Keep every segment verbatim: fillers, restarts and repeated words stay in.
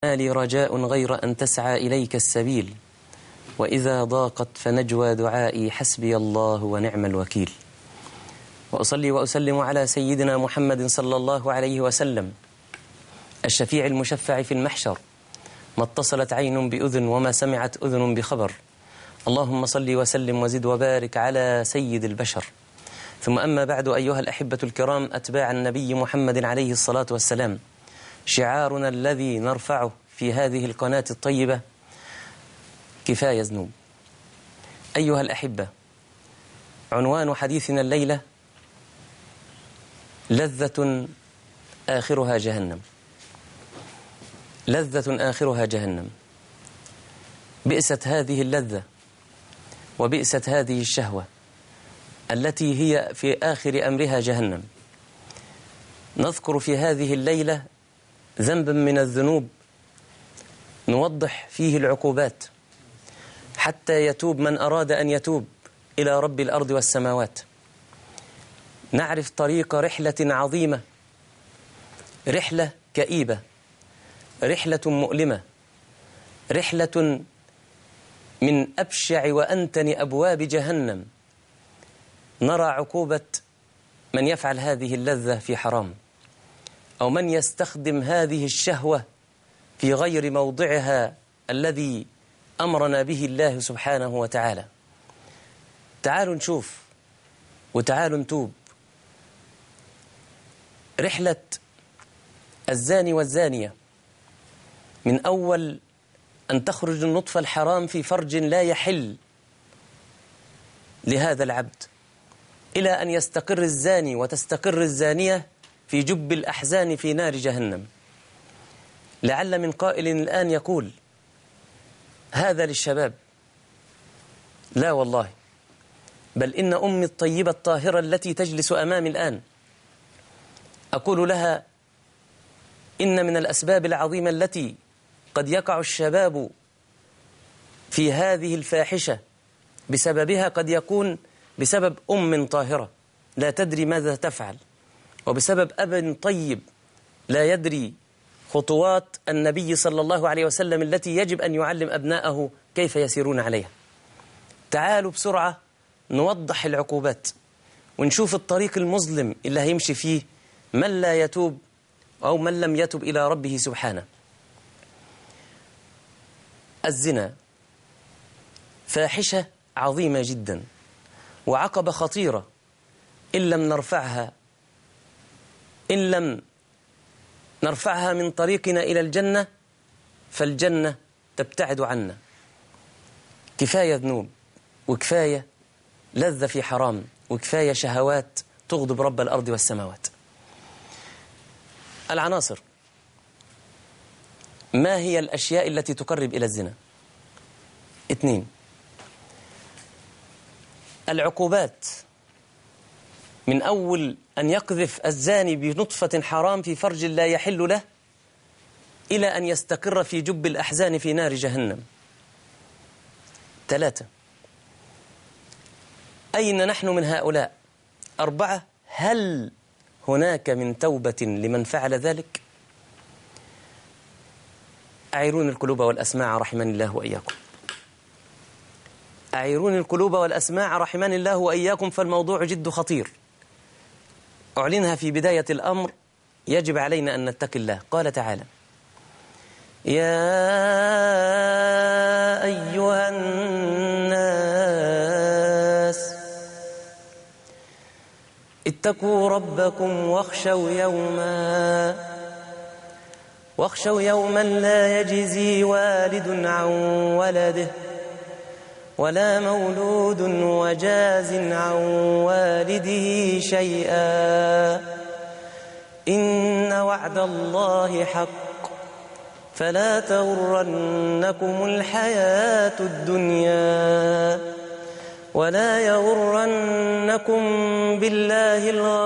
ما لي رجاء غير أن تسعى إليك السبيل، وإذا ضاقت فنجوى دعائي حسبي الله ونعم الوكيل. وأصلي وأسلم على سيدنا محمد صلى الله عليه وسلم، الشفيع المشفع في المحشر، ما اتصلت عين بأذن وما سمعت أذن بخبر. اللهم صل وسلم وزد وبارك على سيد البشر. ثم أما بعد، أيها الأحبة الكرام أتباع النبي محمد عليه الصلاة والسلام، شعارنا الذي نرفعه في هذه القناة الطيبة: كفاية ذنوب. أيها الأحبة، عنوان حديثنا الليلة: لذة آخرها جهنم. لذة آخرها جهنم. بئست هذه اللذة وبئست هذه الشهوة التي هي في آخر أمرها جهنم. نذكر في هذه الليلة ذنبا من الذنوب نوضح فيه العقوبات حتى يتوب من أراد أن يتوب إلى رب الأرض والسماوات. نعرف طريق رحلة عظيمة، رحلة كئيبة، رحلة مؤلمة، رحلة من أبشع وأنتن أبواب جهنم. نرى عقوبة من يفعل هذه اللذة في حرام، أو من يستخدم هذه الشهوة في غير موضعها الذي أمرنا به الله سبحانه وتعالى. تعالوا نشوف وتعالوا نتوب. رحلة الزاني والزانية من أول أن تخرج النطفة الحرام في فرج لا يحل لهذا العبد، إلى أن يستقر الزاني وتستقر الزانية في جب الأحزان في نار جهنم. لعل من قائل الآن يقول: هذا للشباب. لا والله، بل إن أمي الطيبة الطاهرة التي تجلس أمامي الآن أقول لها: إن من الأسباب العظيمة التي قد يقع الشباب في هذه الفاحشة بسببها قد يكون بسبب أم طاهرة لا تدري ماذا تفعل، وبسبب أب طيب لا يدري خطوات النبي صلى الله عليه وسلم التي يجب أن يعلم أبناءه كيف يسيرون عليها. تعالوا بسرعة نوضح العقوبات ونشوف الطريق المظلم اللي هيمشي فيه من لا يتوب أو من لم يتب إلى ربه سبحانه. الزنا فاحشة عظيمة جدا وعقبة خطيرة، إن لم نرفعها إن لم نرفعها من طريقنا إلى الجنة فالجنة تبتعد عنا. كفاية ذنوب، وكفاية لذة في حرام، وكفاية شهوات تغضب رب الأرض والسماوات. العناصر: ما هي الأشياء التي تقرب إلى الزنا؟ اثنين، العقوبات من أول أن يقذف الزاني بنطفة حرام في فرج لا يحل له إلى أن يستقر في جب الأحزان في نار جهنم. ثلاثة، أين نحن من هؤلاء؟ أربعة، هل هناك من توبة لمن فعل ذلك؟ أعيرون القلوب والأسماع رحمني الله وإياكم. أعيرون القلوب والأسماع رحمني الله وإياكم، فالموضوع جد خطير. أعلنها في بداية الأمر، يجب علينا أن نتقي الله. قال تعالى: يا أيها الناس اتقوا ربكم واخشوا يوما واخشوا يوما لا يجزي والد عن ولده ولا مولود وجاز عن والده شيئا إن وعد الله حق فلا تغرنكم الحياة الدنيا ولا يغرنكم بالله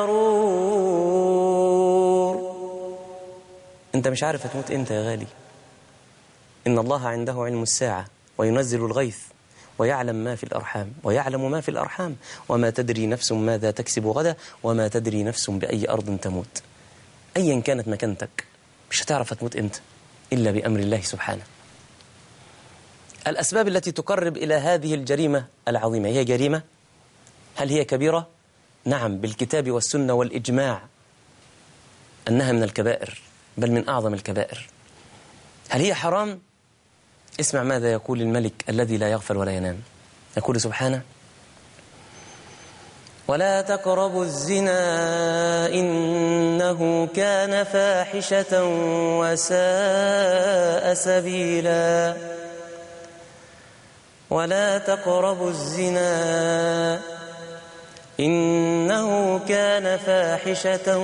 الغرور. أنت مش عارف هتموت إمتى يا غالي. إن الله عنده علم الساعة وينزل الغيث ويعلم ما في الأرحام ويعلم ما في الأرحام وما تدري نفس ماذا تكسب غدا وما تدري نفس بأي أرض تموت. أيا كانت مكانتك مش هتعرف هتموت إمتى. إلا بأمر الله سبحانه. الأسباب التي تقرب إلى هذه الجريمة العظيمة هي جريمة. هل هي كبيرة؟ نعم، بالكتاب والسنة والإجماع أنها من الكبائر، بل من أعظم الكبائر. هل هي حرام؟ اسمع ماذا يقول الملك الذي لا يغفل ولا ينام. يقول سبحانه: ولا تقربوا الزنا إنه كان فاحشة وساء سبيلا. ولا تقربوا الزنا إنه كان فاحشة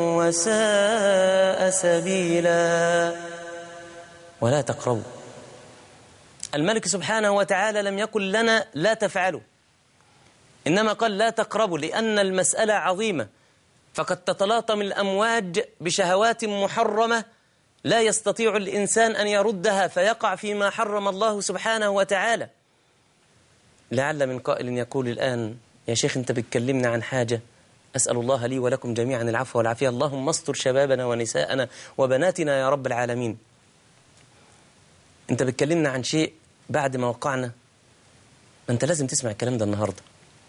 وساء سبيلا. ولا تقربوا. الملك سبحانه وتعالى لم يقل لنا لا تفعلوا، إنما قال لا تقربوا، لأن المسألة عظيمة، فقد تتلاطم الأمواج بشهوات محرمة لا يستطيع الإنسان أن يردها، فيقع فيما حرم الله سبحانه وتعالى. لعل من قائل يقول الآن: يا شيخ أنت بتكلمنا عن حاجة، أسأل الله لي ولكم جميعا العفو والعافية، اللهم استر شبابنا ونساءنا وبناتنا يا رب العالمين. أنت بتكلمنا عن شيء بعد ما وقعنا، ما أنت لازم تسمع الكلام ده النهاردة.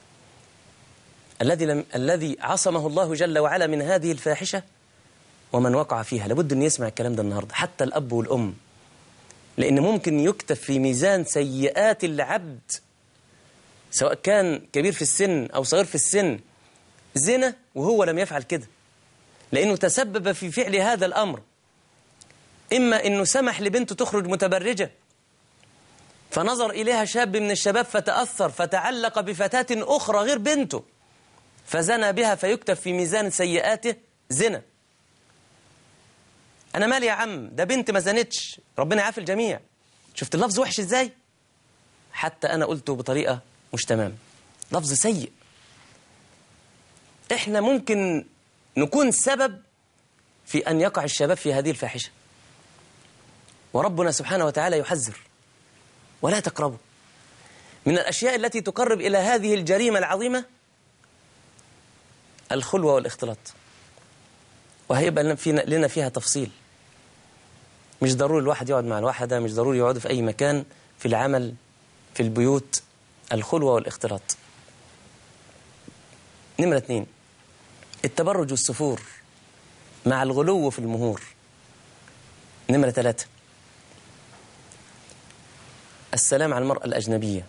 الذي لم الذي عصمه الله جل وعلا من هذه الفاحشة ومن وقع فيها لابد أن يسمع الكلام ده النهاردة، حتى الأب والأم، لأن ممكن يكتب في ميزان سيئات العبد، سواء كان كبير في السن أو صغير في السن، زنا وهو لم يفعل كده، لأنه تسبب في فعل هذا الأمر. إما أنه سمح لبنته تخرج متبرجة فنظر إليها شاب من الشباب فتأثر فتعلق بفتاة أخرى غير بنته فزنى بها، فيكتب في ميزان سيئاته زنا. أنا مالي يا عم، ده بنت ما زنتش، ربنا يعافي الجميع. شفت اللفظ وحش إزاي؟ حتى أنا قلته بطريقة مش تمام، لفظ سيء. إحنا ممكن نكون سبب في أن يقع الشباب في هذه الفاحشة، وربنا سبحانه وتعالى يحذر: ولا تقربوا. من الأشياء التي تقرب إلى هذه الجريمة العظيمة الخلوة والاختلاط، وهيبقى لنا فيها تفصيل. مش ضروري الواحد يقعد مع الواحدة، مش ضروري يقعد في أي مكان، في العمل، في البيوت. الخلوة والاختلاط. نمرة اثنين: التبرج والسفور مع الغلو في المهور. نمرة ثلاثة: السلام على المرأة الأجنبية.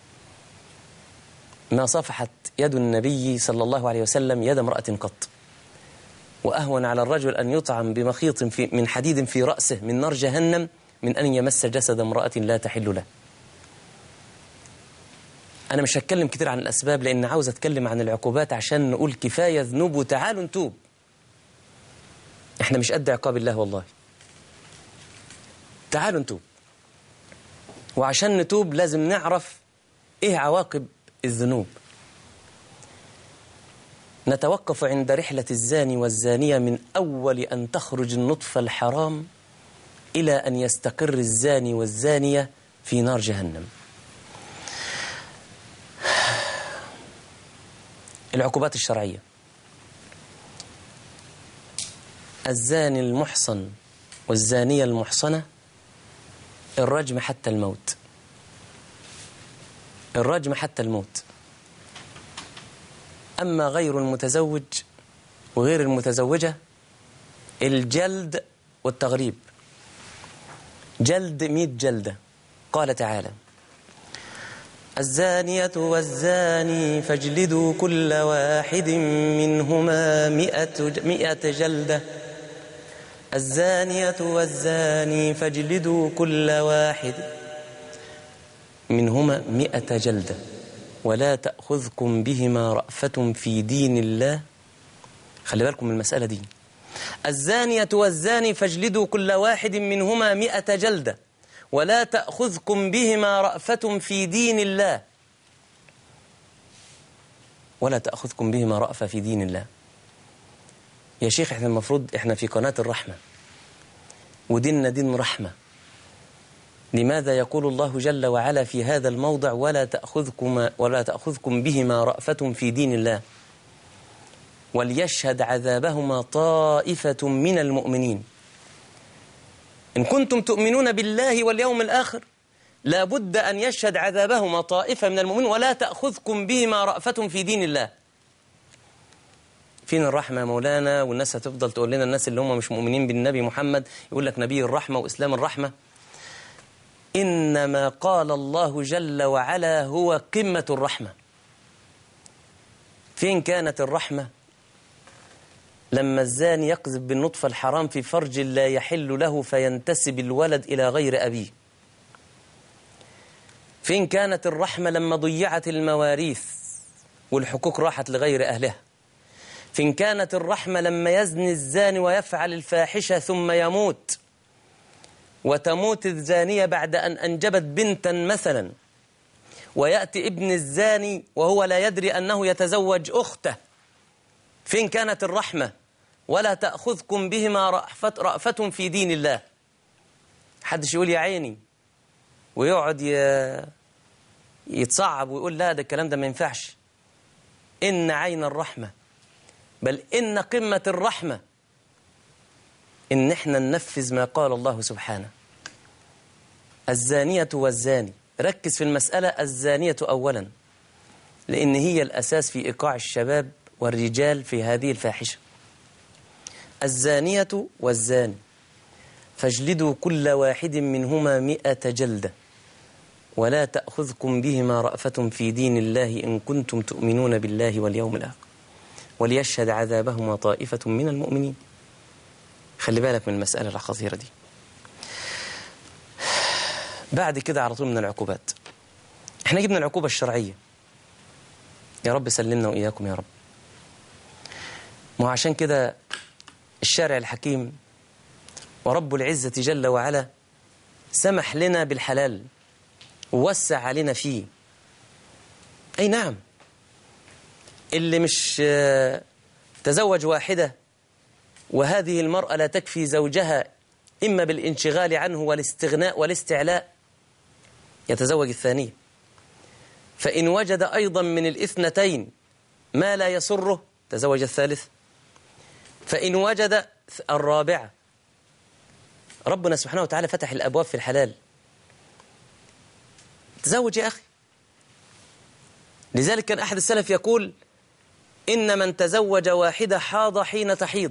ما صفحت يد النبي صلى الله عليه وسلم يد امرأة قط، وأهون على الرجل أن يطعم بمخيط في من حديد في رأسه من نار جهنم من أن يمس جسد امرأة لا تحل له. أنا مش هتكلم كتير عن الأسباب، لأن عاوز أتكلم عن العقوبات عشان نقول كفاية ذنوب وتعالوا نتوب. إحنا مش قد عقاب الله والله. تعالوا نتوب، وعشان نتوب لازم نعرف إيه عواقب الذنوب. نتوقف عند رحلة الزاني والزانية من أول أن تخرج النطفة الحرام إلى أن يستقر الزاني والزانية في نار جهنم. العقوبات الشرعية: الزاني المحصن والزانية المحصنة الرجم حتى الموت. الرجم حتى الموت. أما غير المتزوج وغير المتزوجة الجلد والتغريب. جلد مئة جلدة. قال تعالى: الزانية والزاني فاجلدوا كل واحد منهما مئة جلدة. الزانية والزاني فاجلدوا كل واحد منهما مئة جلدة ولا تأخذكم بهما رأفة في دين الله. خلي بالكم من المسألة دي. الزانية والزاني فاجلدوا كل واحد منهما مئة جلدة ولا تأخذكم بهما رأفة في دين الله. ولا تأخذكم بهما رأفة في دين الله. يا شيخ احنا المفروض احنا في قناة الرحمة، وديننا دين رحمة. لماذا يقول الله جل وعلا في هذا الموضع ولا تأخذكم ولا تأخذكم بهما رأفة في دين الله وليشهد عذابهما طائفة من المؤمنين؟ إن كنتم تؤمنون بالله واليوم الآخر لا بد أن يشهد عذابهما طائفة من المؤمنين ولا تأخذكم بهما رأفة في دين الله. فين الرحمة يا مولانا؟ والناس هتفضل تقول لنا الناس اللي هم مش مؤمنين بالنبي محمد يقول لك نبي الرحمة وإسلام الرحمة. إنما قال الله جل وعلا هو قمة الرحمة. فين كانت الرحمة لما الزاني يقذف بالنطفة الحرام في فرج لا يحل له فينتسب الولد إلى غير أبيه؟ فين كانت الرحمة لما ضيعت المواريث والحقوق راحت لغير أهلها؟ فين كانت الرحمة لما يزني الزاني ويفعل الفاحشة ثم يموت وتموت الزانية بعد أن أنجبت بنتا مثلا، ويأتي ابن الزاني وهو لا يدري أنه يتزوج أخته؟ فين كانت الرحمة؟ ولا تأخذكم بهما رأفة, رأفة في دين الله. حدش يقول يا عيني ويقعد يتصعب ويقول لا ده الكلام ده ما ينفعش. إن عين الرحمة بل إن قمة الرحمة إن إحنا ننفذ ما قال الله سبحانه. الزانية والزاني، ركز في المسألة الزانية أولا لأن هي الأساس في إيقاع الشباب والرجال في هذه الفاحشة. الزانية والزاني فاجلدوا كل واحد منهما مئة جلدة ولا تأخذكم بهما رأفة في دين الله إن كنتم تؤمنون بالله واليوم الآخر وليشهد عذابهما طائفة من المؤمنين. خلي بالك من المسألة الخطيرة دي. بعد كده على طول من العقوبات، احنا جبنا العقوبة الشرعية، يا رب سلمنا وإياكم يا رب. ما عشان كده الشارع الحكيم ورب العزة جل وعلا سمح لنا بالحلال ووسع علينا فيه. أي نعم، اللي مش تزوج واحدة وهذه المرأة لا تكفي زوجها إما بالانشغال عنه والاستغناء والاستعلاء يتزوج الثانية، فإن وجد أيضا من الاثنتين ما لا يسره تزوج الثالث، فإن وجد الرابعة. ربنا سبحانه وتعالى فتح الأبواب في الحلال. تزوج يا أخي. لذلك كان أحد السلف يقول إن من تزوج واحدة حاض حين تحيض،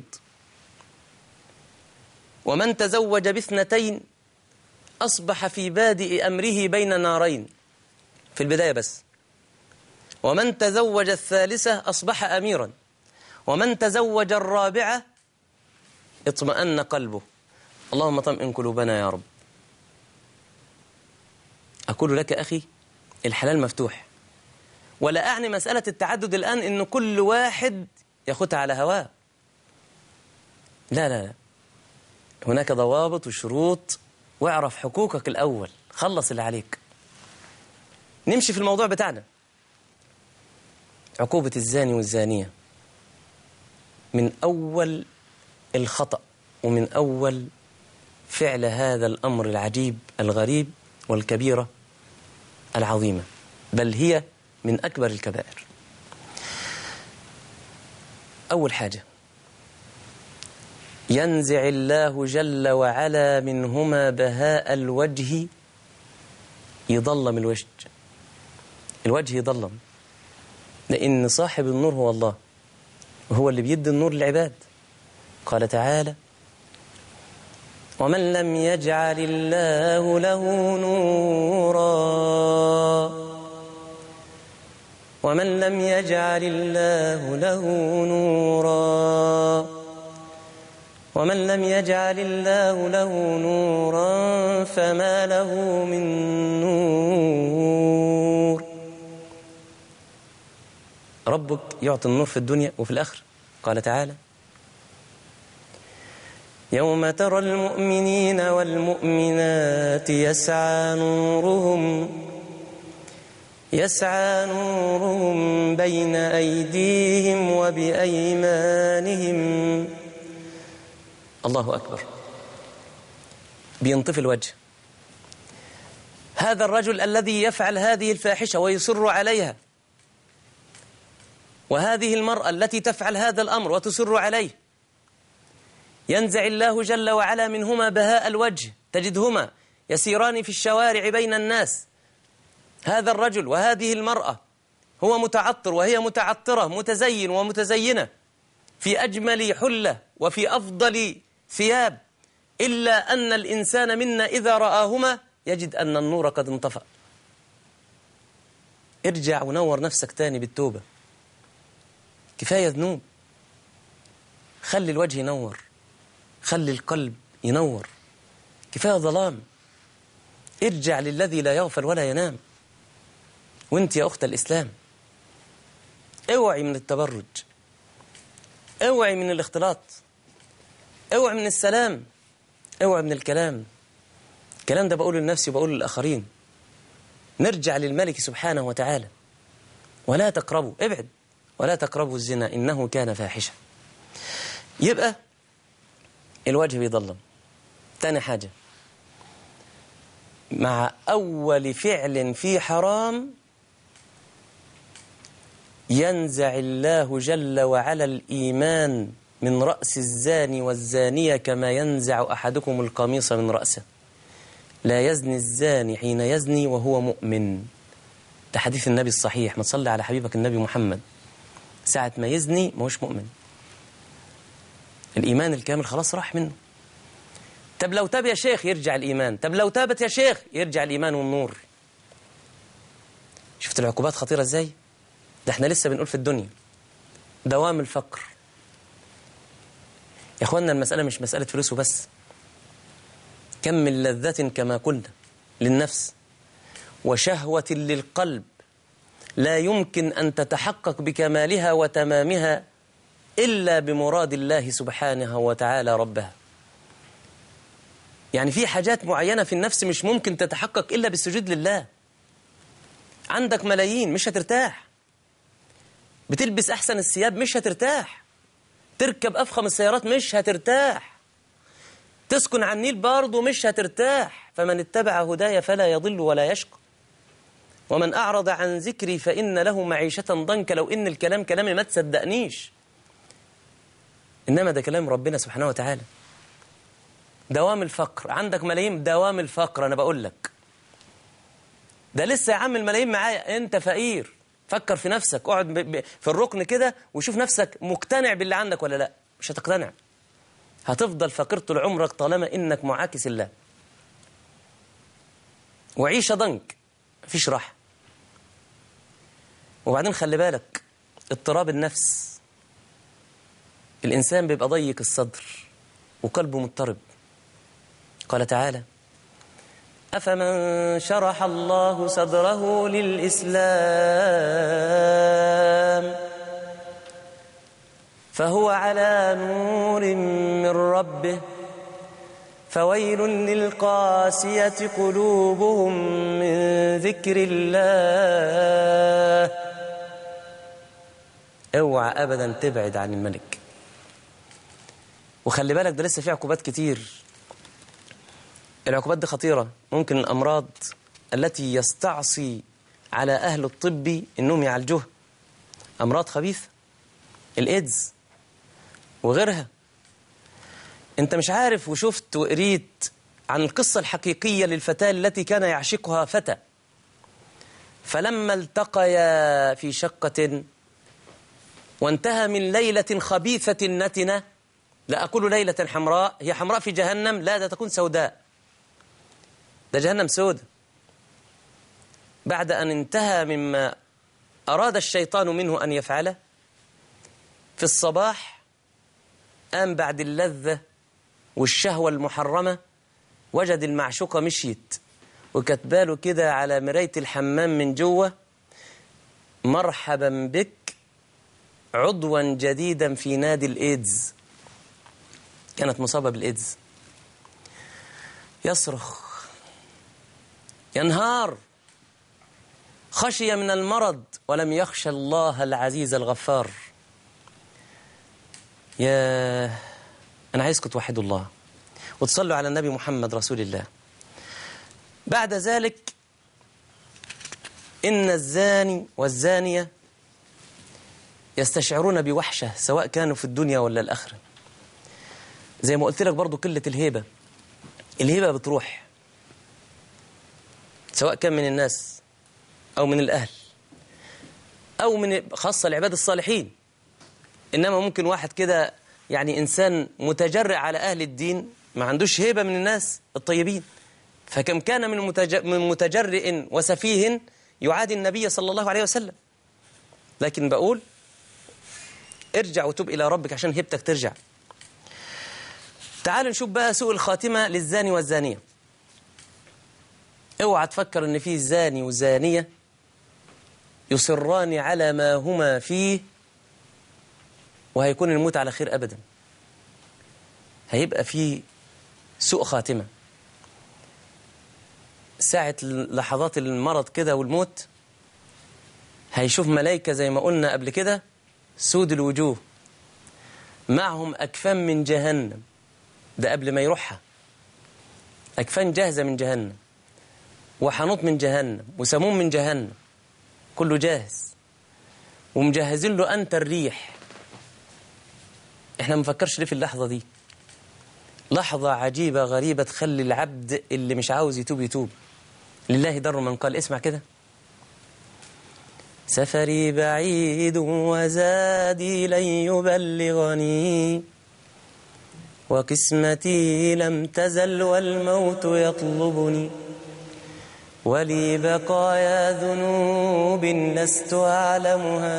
ومن تزوج باثنتين أصبح في بادئ أمره بين نارين في البداية بس، ومن تزوج الثالثة أصبح أميرا، ومن تزوج الرابعة اطمأن قلبه. اللهم طمئن قلوبنا يا رب. أقول لك أخي الحلال مفتوح، ولا أعني مسألة التعدد الآن إن كل واحد ياخدها على هواه. لا لا لا، هناك ضوابط وشروط، واعرف حقوقك الأول، خلص اللي عليك. نمشي في الموضوع بتاعنا. عقوبة الزاني والزانية من أول الخطأ ومن أول فعل هذا الأمر العجيب الغريب والكبيرة العظيمة، بل هي من أكبر الكبائر. أول حاجة ينزع الله جل وعلا منهما بهاء الوجه، يضلم الوجه، الوجه يضلم، لأن صاحب النور هو الله وهو اللي بيدي النور للعباد. قال تعالى ومن لم يجعل الله له نورا ومن لم يجعل الله له نورا ومن لم يجعل الله له نورا فما له من نور. ربك يعطي النور في الدنيا وفي الآخرة. قال تعالى يوم ترى المؤمنين والمؤمنات يسعى نورهم يسعى نورهم بين أيديهم وبأيمانهم. الله أكبر. بينطفي الوجه. هذا الرجل الذي يفعل هذه الفاحشة ويصر عليها، وهذه المرأة التي تفعل هذا الأمر وتصر عليه، ينزع الله جل وعلا منهما بهاء الوجه، تجدهما يسيران في الشوارع بين الناس، هذا الرجل وهذه المرأة، هو متعطر وهي متعطرة، متزين ومتزينة في أجمل حلة وفي أفضل ثياب، إلا أن الإنسان منا إذا رآهما يجد أن النور قد انطفأ. ارجع ونور نفسك تاني بالتوبة، كفاية ذنوب، خلي الوجه ينور، خلي القلب ينور، كفاية ظلام، ارجع للذي لا يغفل ولا ينام. وانت يا أخت الإسلام اوعي من التبرج، اوعي من الاختلاط، اوعي من السلام، اوعي من الكلام. الكلام ده بقوله لنفسي وبقوله للآخرين. نرجع للملك سبحانه وتعالى. ولا تقربوا، ابعد، ولا تقربوا الزنا إنه كان فاحشة. يبقى الوجه بيضلم. تاني حاجة، مع أول فعل في حرام ينزع الله جل وعلا الإيمان من رأس الزاني والزانية كما ينزع أحدكم القميص من رأسه. لا يزني الزاني حين يزني وهو مؤمن. ده حديث النبي الصحيح، ما تصلي على حبيبك النبي محمد. ساعة ما يزني ما هوش مؤمن، الإيمان الكامل خلاص راح منه. طب لو تاب يا شيخ يرجع الإيمان، طب لو تابت يا شيخ يرجع الإيمان والنور. شفت العقوبات خطيرة ازاي؟ ده احنا لسه بنقول في الدنيا دوام الفقر. يا اخوانا المسألة مش مسألة فلوس وبس، كم من لذة كما قلنا للنفس وشهوة للقلب لا يمكن أن تتحقق بكمالها وتمامها إلا بمراد الله سبحانه وتعالى ربها. يعني في حاجات معينة في النفس مش ممكن تتحقق إلا بالسجود لله. عندك ملايين مش هترتاح، بتلبس أحسن الثياب مش هترتاح، تركب أفخم السيارات مش هترتاح، تسكن على النيل برضه مش هترتاح. فمن اتبع هدايا فلا يضل ولا يشقى، ومن أعرض عن ذكري فإن له معيشة ضنكا. لو إن الكلام كلامي ما تصدقنيش، إنما ده كلام ربنا سبحانه وتعالى. دوام الفقر، عندك ملايين دوام الفقر. أنا بقول لك ده لسه يا عم الملايين معايا، أنت فقير. فكر في نفسك، اقعد في الركن كده وشوف نفسك مقتنع باللي عندك ولا لا. مش هتقتنع، هتفضل فقير طول عمرك طالما إنك معاكس الله. وعيشة ضنك، مفيش راحة. وبعدين خلي بالك اضطراب النفس، الإنسان بيبقى ضيق الصدر وقلبه مضطرب. قال تعالى: أفمن شرح الله صدره للإسلام فهو على نور من ربه فويل للقاسية قلوبهم من ذكر الله. اوعى أبدا تبعد عن الملك. وخلي بالك ده لسه في عقوبات كتير. العقوبات دي خطيرة. ممكن الأمراض التي يستعصي على أهل الطب إنهم يعالجوها، أمراض خبيثة، الإيدز وغيرها. أنت مش عارف وشفت وقريت عن القصة الحقيقية للفتاة التي كان يعشقها فتى، فلما التقيا في شقة وانتهى من ليلة خبيثة نتنة، لا أقول ليلة حمراء، هي حمراء في جهنم، لا ده تكون سوداء، ده جهنم سودة. بعد أن انتهى مما أراد الشيطان منه أن يفعله في الصباح، قام بعد اللذة والشهوة المحرمة وجد المعشوقة مشيت وكتباله كده على مراية الحمام من جوه: مرحبا بك عضوا جديدا في نادي الإيدز. كانت مصابة بالإيدز. يصرخ ينهار، خشي من المرض ولم يخشى الله العزيز الغفار. يا أنا عايزكم توحدوا الله وتصلوا على النبي محمد رسول الله. بعد ذلك إن الزاني والزانية يستشعرون بوحشة سواء كانوا في الدنيا ولا الآخرة. زي ما قلت لك برضو قلة الهيبة، الهيبة بتروح سواء كان من الناس أو من الأهل أو من خاصة العباد الصالحين. إنما ممكن واحد كده يعني إنسان متجرئ على أهل الدين ما عندوش هيبة من الناس الطيبين، فكم كان من من متجرئ وسفيه يعادي النبي صلى الله عليه وسلم. لكن بقول ارجع وتوب إلى ربك عشان هيبتك ترجع. تعالوا نشوف بقى سوء الخاتمة للزاني والزانية. اوعى تفكر ان فيه الزاني والزانية يصران على ما هما فيه وهيكون الموت على خير أبدا. هيبقى فيه سوء خاتمة ساعة لحظات المرض كده والموت. هيشوف ملائكة زي ما قلنا قبل كده سود الوجوه معهم أكفان من جهنم، ده قبل ما يروحها، أكفان جاهزة من جهنم وحنوط من جهنم وسموم من جهنم، كله جاهز ومجهزين له أنت الريح. احنا ما نفكرش ليه في اللحظة دي؟ لحظة عجيبة غريبة تخلي العبد اللي مش عاوز يتوب يتوب. لله در من قال، اسمع كده: سفري بعيد وزادي لن يبلغني وقسمتي لم تزل والموت يطلبني ولي بقايا ذنوب لست أعلمها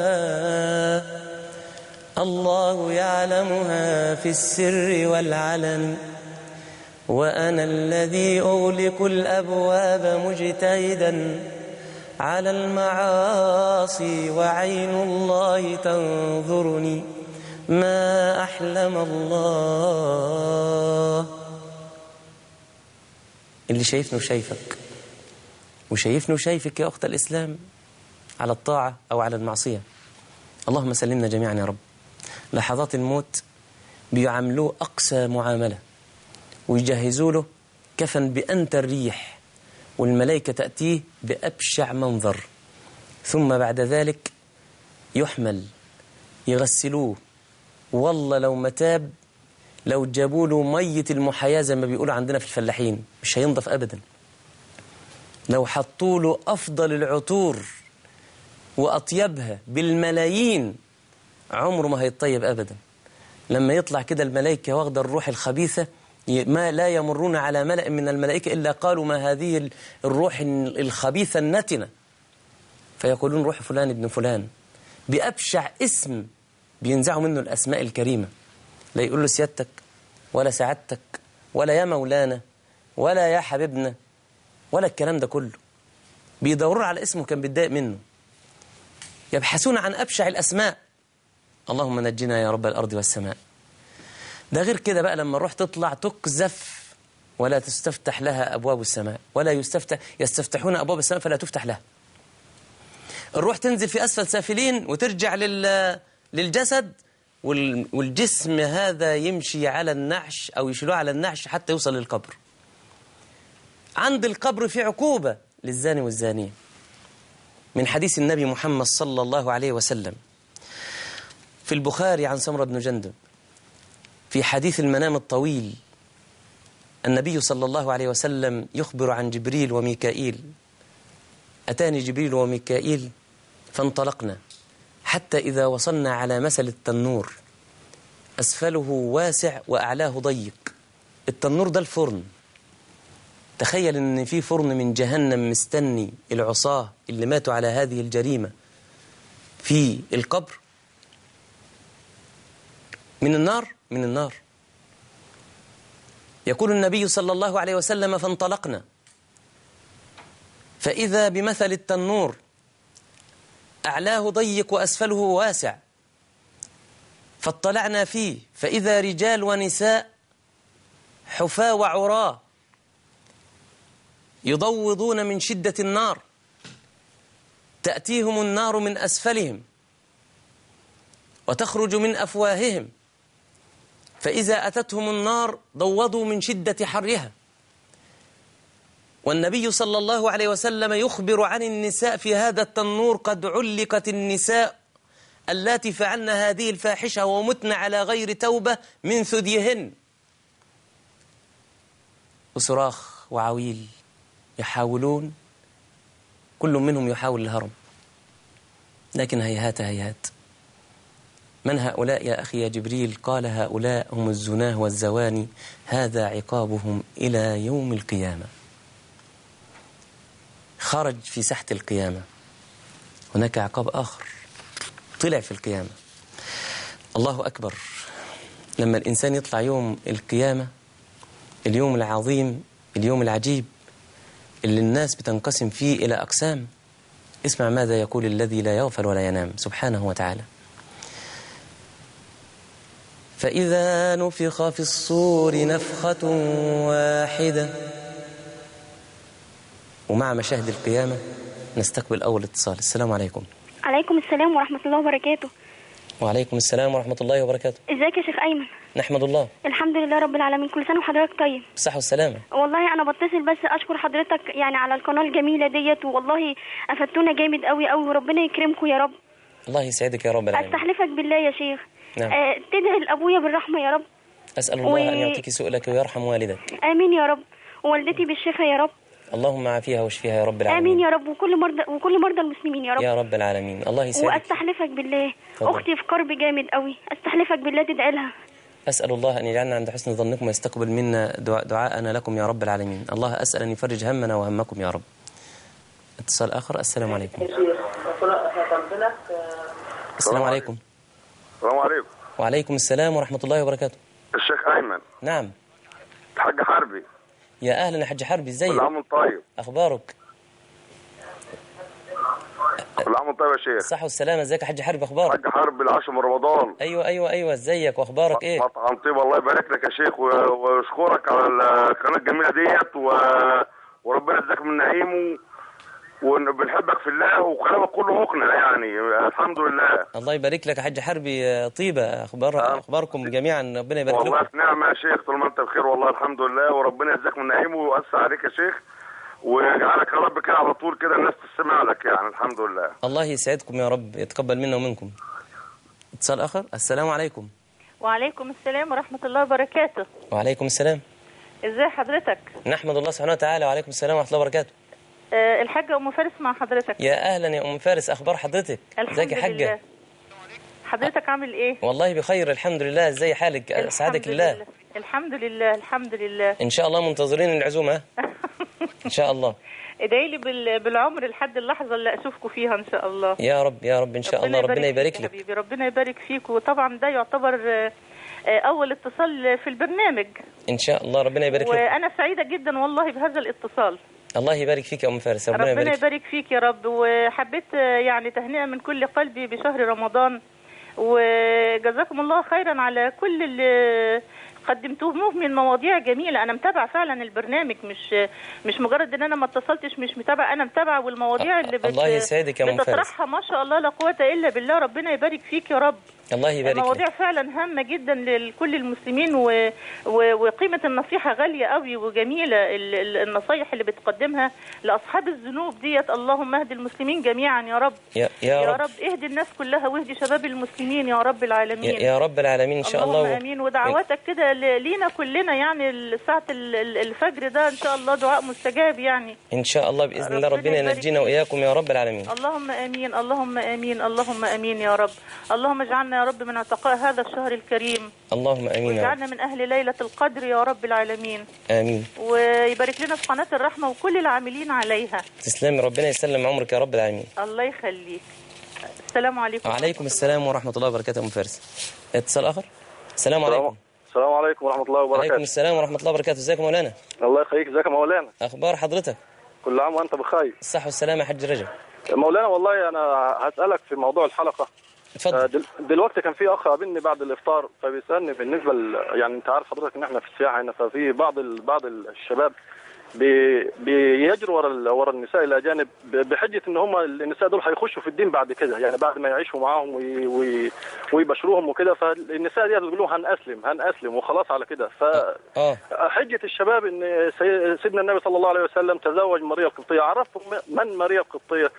الله يعلمها في السر والعلن وأنا الذي أغلق الأبواب مجتهدا على المعاصي وعين الله تنظرني ما أحلم الله. اللي شايفني وشايفك وشايفني وشايفك يا أخت الإسلام على الطاعة أو على المعصية، اللهم سلمنا جميعا يا رب. لحظات الموت بيعاملوه أقسى معاملة ويجهزوا له كفن بأنت الريح والملائكة تأتيه بأبشع منظر، ثم بعد ذلك يحمل يغسلوه. والله لو متاب لو جابوا له مية المحياة زي ما بيقولوا عندنا في الفلاحين مش هينضف أبدا. لو حطوا له أفضل العطور وأطيبها بالملايين عمره ما هيطيب أبدا. لما يطلع كده الملائكة واخدة الروح الخبيثة ما لا يمرون على ملأ من الملائكة إلا قالوا ما هذه الروح الخبيثة النتنة، فيقولون روح فلان ابن فلان بأبشع اسم بينزعوا منه الأسماء الكريمة. لا يقول له سيادتك ولا سعادتك ولا يا مولانا ولا يا حبيبنا ولا الكلام ده كله. بيدورون على اسمه كان بيتضايق منه، يبحثون عن أبشع الأسماء. اللهم نجنا يا رب الأرض والسماء. ده غير كده بقى لما الروح تطلع تقذف ولا تستفتح لها أبواب السماء ولا يستفتح يستفتحون أبواب السماء فلا تفتح لها. الروح تنزل في أسفل سافلين وترجع لل للجسد والجسم هذا يمشي على النعش أو يشيلوه على النعش حتى يوصل للقبر. عند القبر في عقوبة للزاني والزانية من حديث النبي محمد صلى الله عليه وسلم في البخاري عن سمرة بن جندب في حديث المنام الطويل. النبي صلى الله عليه وسلم يخبر عن جبريل وميكائيل: أتاني جبريل وميكائيل فانطلقنا حتى إذا وصلنا على مسل التنور أسفله واسع وأعلاه ضيق. التنور ده الفرن. تخيل أن في فرن من جهنم مستني العصاة اللي ماتوا على هذه الجريمة في القبر من النار من النار. يقول النبي صلى الله عليه وسلم: فانطلقنا فإذا بمثل التنور أعلاه ضيق وأسفله واسع، فاطلعنا فيه فإذا رجال ونساء حفاة وعراة يضوضون من شدة النار، تأتيهم النار من أسفلهم وتخرج من أفواههم، فإذا أتتهم النار ضوضوا من شدة حرها. والنبي صلى الله عليه وسلم يخبر عن النساء في هذا التنور: قد علقت النساء اللاتي فعلن هذه الفاحشة ومتن على غير توبة من ثديهن. وصراخ وعويل يحاولون، كل منهم يحاول الهرب، لكن هيهات هيهات. من هؤلاء يا أخي يا جبريل؟ قال هؤلاء هم الزناه والزواني، هذا عقابهم إلى يوم القيامة. خرج في ساحة القيامة، هناك عقاب آخر طلع في القيامة. الله أكبر. لما الإنسان يطلع يوم القيامة، اليوم العظيم، اليوم العجيب اللي الناس بتنقسم فيه إلى أقسام، اسمع ماذا يقول الذي لا يغفل ولا ينام سبحانه وتعالى: فإذا نفخ في الصور نفخة واحدة. ومع مشاهد القيامة نستقبل أول اتصال. السلام عليكم. عليكم السلام ورحمة الله وبركاته. وعليكم السلام ورحمة الله وبركاته. ازيك يا شيخ أيمن؟ نحمد الله. الحمد لله رب العالمين. كل سنة وحضرتك طيب. بالصحة والسلامة. والله أنا بتصل بس أشكر حضرتك يعني على القناة الجميلة ديت، والله أفدتونا جامد قوي قوي، وربنا يكرمكم يا رب. الله يسعدك يا رب العالمين. أستحلفك بالله يا شيخ. نعم. أه تدعي لأبويا بالرحمة يا رب. أسأل الله و... أن يعطيك سؤلك ويرحم والدك. آمين يا رب. ووالدتي بالشفاء يا رب. اللهم عافيها واشفيها يا رب العالمين. آمين يا رب. وكل مرضى وكل مرضى المسلمين يا رب. يا رب العالمين. الله يسعدك. وأستحلفك بالله فضل. أختي في قرب جامد قوي، أستحلفك بالله تدعي لها. أسأل الله أن يجعلنا عند حسن ظنكم ويستقبل منا دعاء دعاءنا لكم يا رب العالمين. الله أسأل أن يفرج همنا وهمكم يا رب. اتصال آخر. السلام عليكم. السلام عليكم. السلام عليكم. وعليكم السلام ورحمة الله وبركاته. الشيخ أيمن. نعم. الحاج حربي. يا أهلا يا حاج حربي، ازيك؟ كل عام وانت طيب. أخبارك؟ كل عام وانت طيب يا شيخ. الصحة والسلامة. ازيك يا حاج حربي؟ أخبارك؟ حاج حربي العاشر من رمضان. أيوة أيوة أيوة. ازيك وأخبارك إيه؟ مطعم طيب. الله يبارك لك يا شيخ ويشكرك على القناة الجميلة ديت و... وربنا يجزاك من نعيمه، وبنحبك في الله وكلامك كله مقنع يعني الحمد لله. الله يبارك لك يا حاج حربي. طيبة أخبار اخباركم جميعا، ربنا يبارك لكم. والله في نعمة يا شيخ، طول ما انت بخير والله الحمد لله، وربنا يجزاك من نعيمه ويوسع عليك يا شيخ، ويجعلك يا رب كده على طول كده الناس تستمع لك يعني الحمد لله. الله يسعدكم يا رب، يتقبل منا ومنكم. اتصال آخر. السلام عليكم. وعليكم السلام ورحمة الله وبركاته. وعليكم السلام. ازي حضرتك؟ نحمد الله سبحانه وتعالى. وعليكم السلام ورحمة الله وبركاته. أه الحاجة أم فارس مع حضرتك. يا أهلا يا أم فارس، أخبار حضرتك؟ ازيك يا حاجة؟ حضرتك عامل إيه؟ والله بخير الحمد لله. ازي حالك؟ أسعدك الله. لله. الحمد لله الحمد لله. إن شاء الله منتظرين العزومة إن شاء الله. ادعي لي بالعمر لحد اللحظة اللي أشوفكم فيها إن شاء الله. يا رب يا رب إن شاء الله. ربنا يبارك لك حبيبي. ربنا يبارك فيك. وطبعا ده يعتبر أول اتصال في البرنامج إن شاء الله. ربنا يبارك لك. وأنا سعيدة جدا والله بهذا الاتصال. الله يبارك فيك يا أم فارس. ربنا, ربنا يبارك, يبارك فيك يا رب. وحبيت يعني تهنئة من كل قلبي بشهر رمضان، وجزاكم الله خيرا على كل اللي قدمتوه من مواضيع جميلة. أنا متابعة فعلا البرنامج، مش مش مجرد إن أنا ما اتصلتش مش متابعة، أنا متابعة، والمواضيع اللي بت... الله يسعدك يا أم فارس بتطرحها ما شاء الله لا قوة إلا بالله. ربنا يبارك فيك يا رب. الله يبارك لك. مواضيع فعلا هامة جدا لكل المسلمين، و... و... وقيمة النصيحة غالية قوي وجميلة. النصايح اللي بتقدمها لأصحاب الذنوب ديت، اللهم اهد المسلمين جميعا يا رب. يا, يا, يا رب. رب اهدي الناس كلها واهدي شباب المسلمين يا رب العالمين. يا, يا رب العالمين إن شاء الله. اللهم آمين. ودعواتك كده لينا كلنا يعني ساعة الفجر ده إن شاء الله دعاء مستجاب يعني إن شاء الله بإذن الله. ربنا ينجينا وإياكم يا رب العالمين. اللهم آمين اللهم آمين اللهم آمين يا رب. اللهم اجعلنا يا رب من عتقاء هذا الشهر الكريم. اللهم آمين. واجعلنا من أهل ليلة القدر يا رب العالمين. آمين. ويبارك لنا في قناة الرحمة وكل العاملين عليها. تسلمي. ربنا يسلم عمرك يا رب العالمين. الله يخليك. السلام عليكم. وعليكم السلام ورحمة الله وبركاته. أم فارس. اتصال آخر. السلام عليكم. السلام عليكم ورحمة الله وبركاته. وعليكم السلام ورحمة الله وبركاته. ازيك يا مولانا؟ الله يخليك. ازيك يا مولانا؟ أخبار حضرتك؟ كل عام وأنت بخير. الصحة والسلامة يا حاج رجب. مولانا والله أنا هسألك في موضوع الحلقة. اتفضل. دل... دلوقتي كان في أخ قابلني بعد الإفطار فبيسألني بالنسبة ل... يعني أنت عارف حضرتك إن إحنا في السياحة هنا، ففي بعض ال... بعض الشباب بي... بيجروا ورا ال... ورا النساء الأجانب بحجة إن هم النساء دول هيخشوا في الدين بعد كده، يعني بعد ما يعيشوا معاهم وي... وي... ويبشروهم وكده، فالنساء دي بيقولوا هنأسلم هنأسلم وخلاص على كده. فحجة الشباب إن سي... سيدنا النبي صلى الله عليه وسلم تزوج ماريا القبطية. عرفتم من ماريا القبطية؟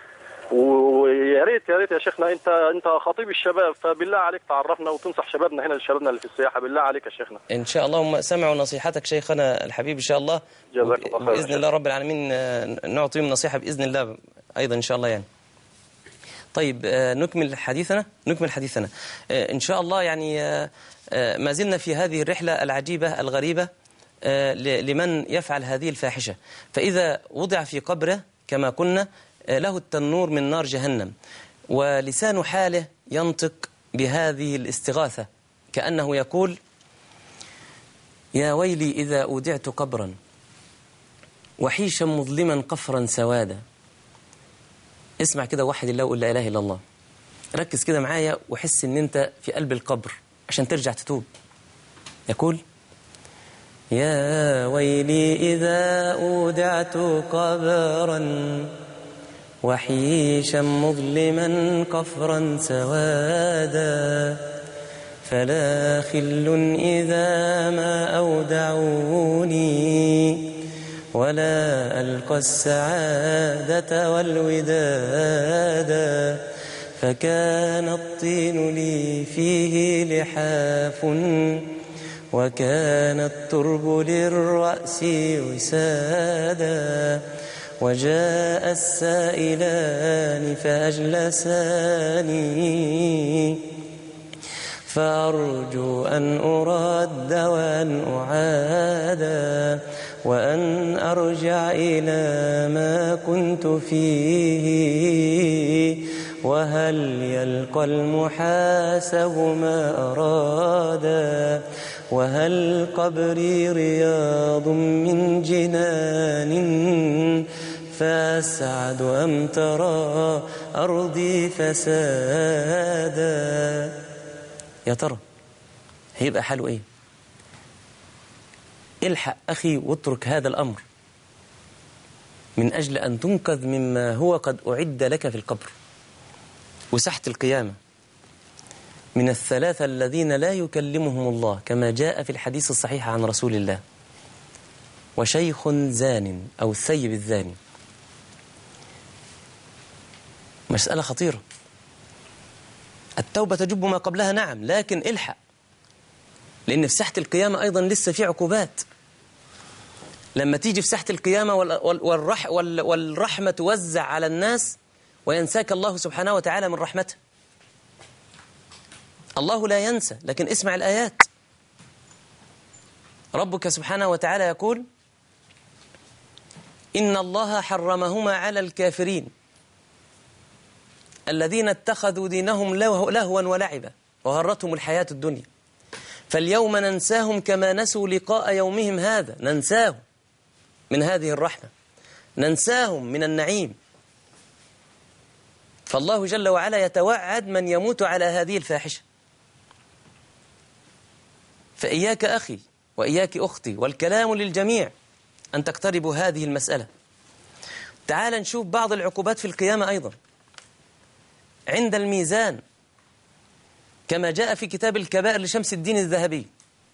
ويا ريت يا ريت يا شيخنا، انت انت خطيب الشباب، فبالله عليك تعرفنا وتنصح شبابنا هنا، شبابنا اللي في السياحه، بالله عليك يا شيخنا. إن شاء الله هم سمعوا نصيحتك شيخنا الحبيب إن شاء الله. جزاك الله خير. بإذن الله رب العالمين نعطيهم نصيحة بإذن الله أيضا إن شاء الله يعني. طيب نكمل حديثنا نكمل حديثنا إن شاء الله يعني. ما زلنا في هذه الرحلة العجيبة الغريبة لمن يفعل هذه الفاحشة. فإذا وضع في قبره كما كنا له التنور من نار جهنم، ولسان حاله ينطق بهذه الاستغاثة كأنه يقول: يا ويلي إذا أودعت قبرا وحيشا مظلما قفرا سوادا. اسمع كده، وحد الله وقل لا إله إلا الله. ركز كده معايا وحس ان انت في قلب القبر عشان ترجع تتوب. يقول: يا ويلي إذا أودعت قبرا وحيشا مظلما قفرا سوادا، فلا خل إذا ما أودعوني ولا ألقى السعادة والودادا، فكان الطين لي فيه لحاف وكان الترب للرأس وسادا، وجاء السائلان فأجلساني فأرجو أن أرد وأن أعادا وأن أرجع إلى ما كنت فيه، وهل يلقى المحاسب ما أرادا، وهل قبري رياض من جنان فأسعد أم ترى أرضي فسادا. يا ترى هيبقى حاله إيه؟ الحق أخي واترك هذا الأمر من أجل أن تنقذ مما هو قد أعد لك في القبر وساحة القيامة، من الثلاثة الذين لا يكلمهم الله كما جاء في الحديث الصحيح عن رسول الله: وشيخ زان أو الثيب الزاني. مسألة خطيرة. التوبة تجب ما قبلها نعم، لكن الحق، لأن في ساحة القيامة أيضا لسه في عقوبات. لما تيجي في ساحة القيامة والرح والرحمة توزع على الناس وينساك الله سبحانه وتعالى من رحمته. الله لا ينسى، لكن اسمع الآيات. ربك سبحانه وتعالى يقول: إن الله حرمهما على الكافرين الذين اتخذوا دينهم لهوا ولعبا وغرتهم الحياة الدنيا فاليوم ننساهم كما نسوا لقاء يومهم هذا. ننساهم من هذه الرحمة، ننساهم من النعيم. فالله جل وعلا يتوعد من يموت على هذه الفاحشة. فإياك أخي وإياك أختي، والكلام للجميع، أن تقتربوا هذه المسألة. تعال نشوف بعض العقوبات في القيامة أيضا عند الميزان، كما جاء في كتاب الكبائر لشمس الدين الذهبي،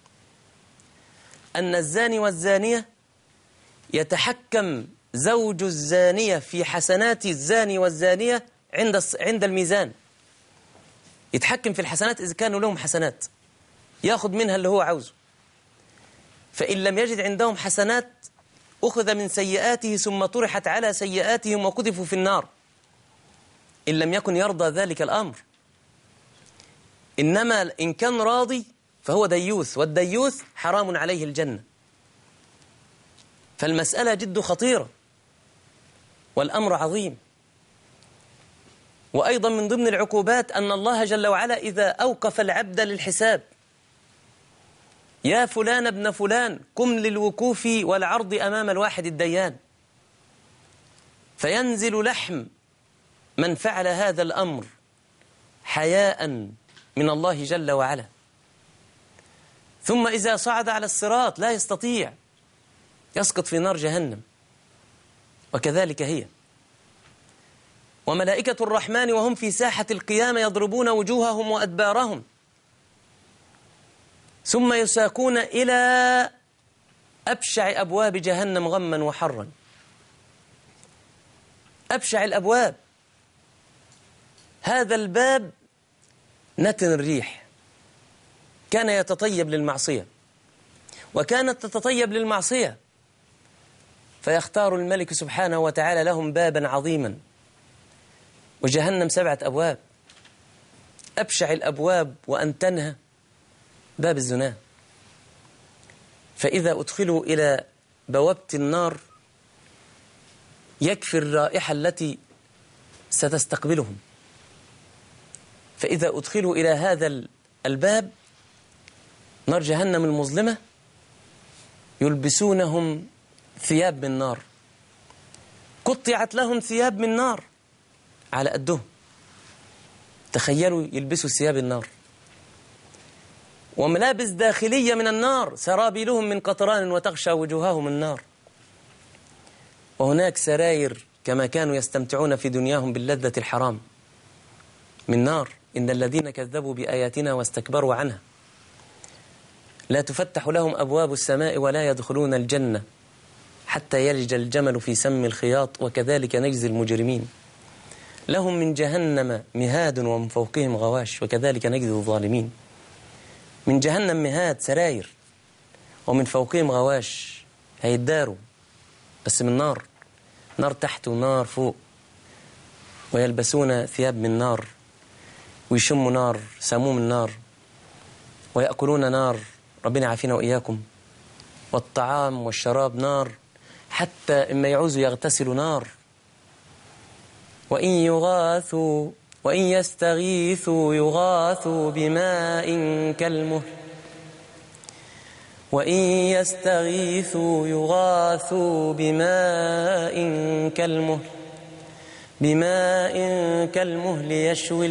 أن الزاني والزانية يتحكم زوج الزانية في حسنات الزاني والزانية عند عند الميزان. يتحكم في الحسنات إذا كانوا لهم حسنات، يأخذ منها اللي هو عاوزه. فإن لم يجد عندهم حسنات أخذ من سيئاته ثم طرحت على سيئاتهم وقذفوا في النار، إن لم يكن يرضى ذلك الأمر. إنما إن كان راضي فهو ديوث، والديوث حرام عليه الجنة. فالمسألة جد خطيرة والأمر عظيم. وأيضا من ضمن العقوبات أن الله جل وعلا إذا أوقف العبد للحساب: يا فلان ابن فلان قم للوقوف والعرض أمام الواحد الديان، فينزل لحم من فعل هذا الأمر حياء من الله جل وعلا. ثم إذا صعد على الصراط لا يستطيع، يسقط في نار جهنم. وكذلك هي. وملائكة الرحمن وهم في ساحة القيامة يضربون وجوههم وأدبارهم، ثم يساقون إلى أبشع أبواب جهنم غما وحرا. أبشع الأبواب هذا الباب نتن الريح، كان يتطيب للمعصية، وكانت تتطيب للمعصية، فيختار الملك سبحانه وتعالى لهم بابا عظيما. وجهنم سبعة أبواب، أبشع الأبواب وأنتنها باب الزنا. فإذا أدخلوا إلى بوابة النار يكفي الرائحة التي ستستقبلهم. فإذا أدخلوا إلى هذا الباب نار جهنم المظلمة يلبسونهم ثياب من نار، قطعت لهم ثياب من نار على قدهم. تخيلوا يلبسوا ثياب النار وملابس داخلية من النار، سرابيلهم من قطران وتغشى وجوههم النار. وهناك سراير كما كانوا يستمتعون في دنياهم باللذة الحرام من نار. إن الذين كذبوا بآياتنا واستكبروا عنها لا تفتح لهم أبواب السماء ولا يدخلون الجنة حتى يلج الجمل في سم الخياط وكذلك نجزي المجرمين. لهم من جهنم مهاد ومن فوقهم غواش وكذلك نجزي الظالمين. من جهنم مهاد سراير ومن فوقهم غواش، هيداروا بس من نار، نار تحت ونار فوق، ويلبسون ثياب من نار ويشموا نار، سموم النار، ويأكلون نار، ربنا عافينا وإياكم. والطعام والشراب نار، حتى إما يعوزوا يغتسلوا نار. وإن يغاثوا وإن يستغيثوا يغاثوا بماء كالمهل وإن يستغيثوا يغاثوا بماء كالمهل بماء كالمهل يشوي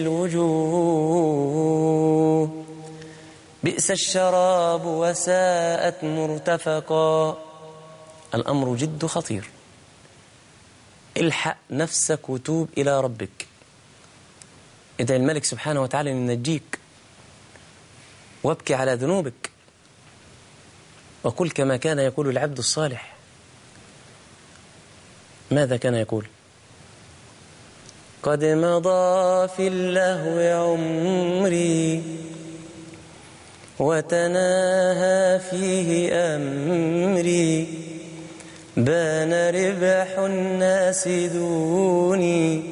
الوجوه بئس الشراب وساءت مرتفقا. الأمر جد خطير. الحق نفسك وتوب إلى ربك، ادعي الملك سبحانه وتعالى أن ينجيك، وابكي على ذنوبك، وقل كما كان يقول العبد الصالح. ماذا كان يقول؟ قد مضى في اللهو عمري وتناهى فيه أمري بان ربح الناس دوني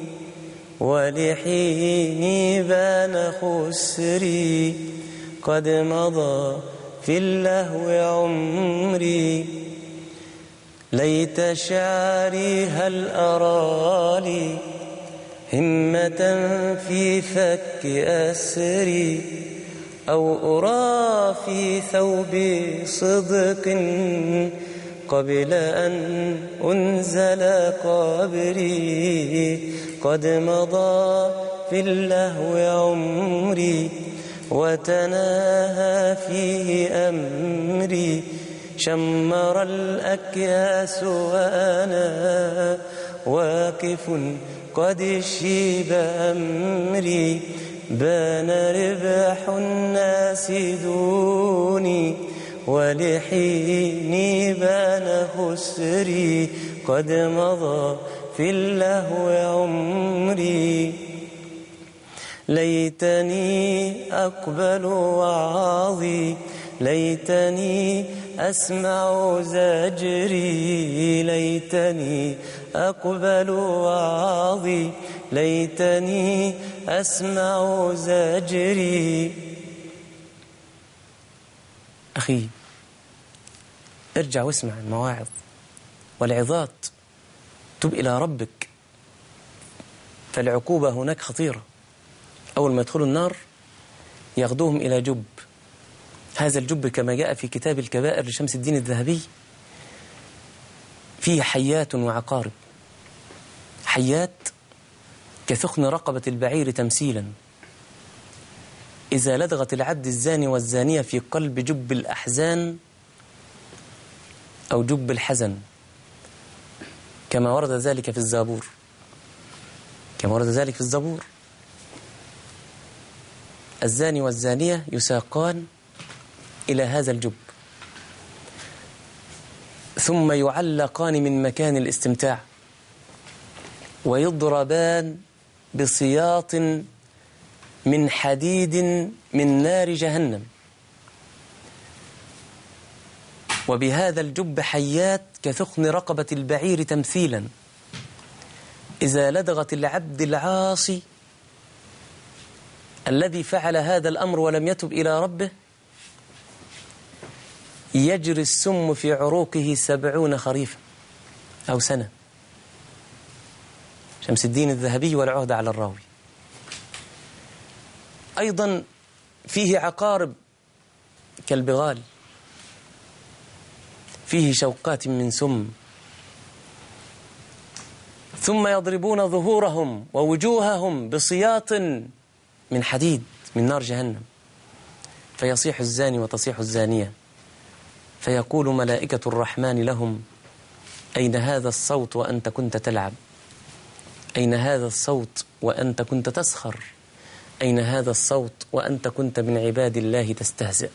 ولحيني بان خسري. قد مضى في اللهو عمري ليت شعري هل أرالي همة في فك أسري أو أرى في ثوب صدق قبل أن أنزل قبري. قد مضى في اللهو عمري وتناهى فيه أمري شمر الأكياس وأنا واقف قد شيب أمري بان ربح الناس دوني ولحيني بان خسري. قد مضى في اللهو عمري ليتني أقبل وعظي ليتني أسمع زجري ليتني أقبل وعظي ليتني أسمع زجري. أخي ارجع واسمع المواعظ والعظات، تب إلى ربك، فالعقوبة هناك خطيرة. أول ما يدخلوا النار ياخذوهم إلى جب. هذا الجب كما جاء في كتاب الكبائر لشمس الدين الذهبي فيه حيات وعقارب. حيات كثخن رقبة البعير تمثيلا، إذا لدغت العبد الزاني والزانية في قلب جب الأحزان أو جب الحزن كما ورد ذلك في الزبور كما ورد ذلك في الزبور الزاني والزانية يساقان إلى هذا الجب ثم يعلقان من مكان الاستمتاع ويضربان بسياط من حديد من نار جهنم، وبهذا الجب حيات كثخن رقبة البعير تمثيلا، إذا لدغت العبد العاصي الذي فعل هذا الأمر ولم يتب إلى ربه يجري السم في عروقه سبعون خريفا أو سنة. شمس الدين الذهبي والعهد على الراوي. أيضا فيه عقارب كالبغال، فيه شوقات من سم، ثم يضربون ظهورهم ووجوههم بسياط من حديد من نار جهنم، فيصيح الزاني وتصيح الزانية، فيقول ملائكة الرحمن لهم: أين هذا الصوت وأنت كنت تلعب؟ أين هذا الصوت وأنت كنت تسخر؟ أين هذا الصوت وأنت كنت من عباد الله تستهزئ؟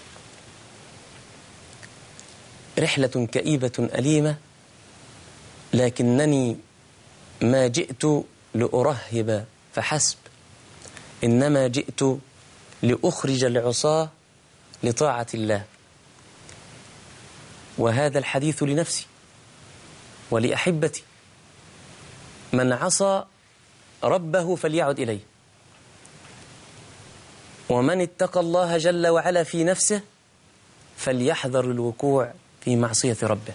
رحلة كئيبة أليمة، لكنني ما جئت لأرهب فحسب، إنما جئت لأخرج العصاة لطاعة الله. وهذا الحديث لنفسي ولأحبتي، من عصى ربه فليعد إليه، ومن اتقى الله جل وعلا في نفسه فليحذر الوقوع في معصية ربه.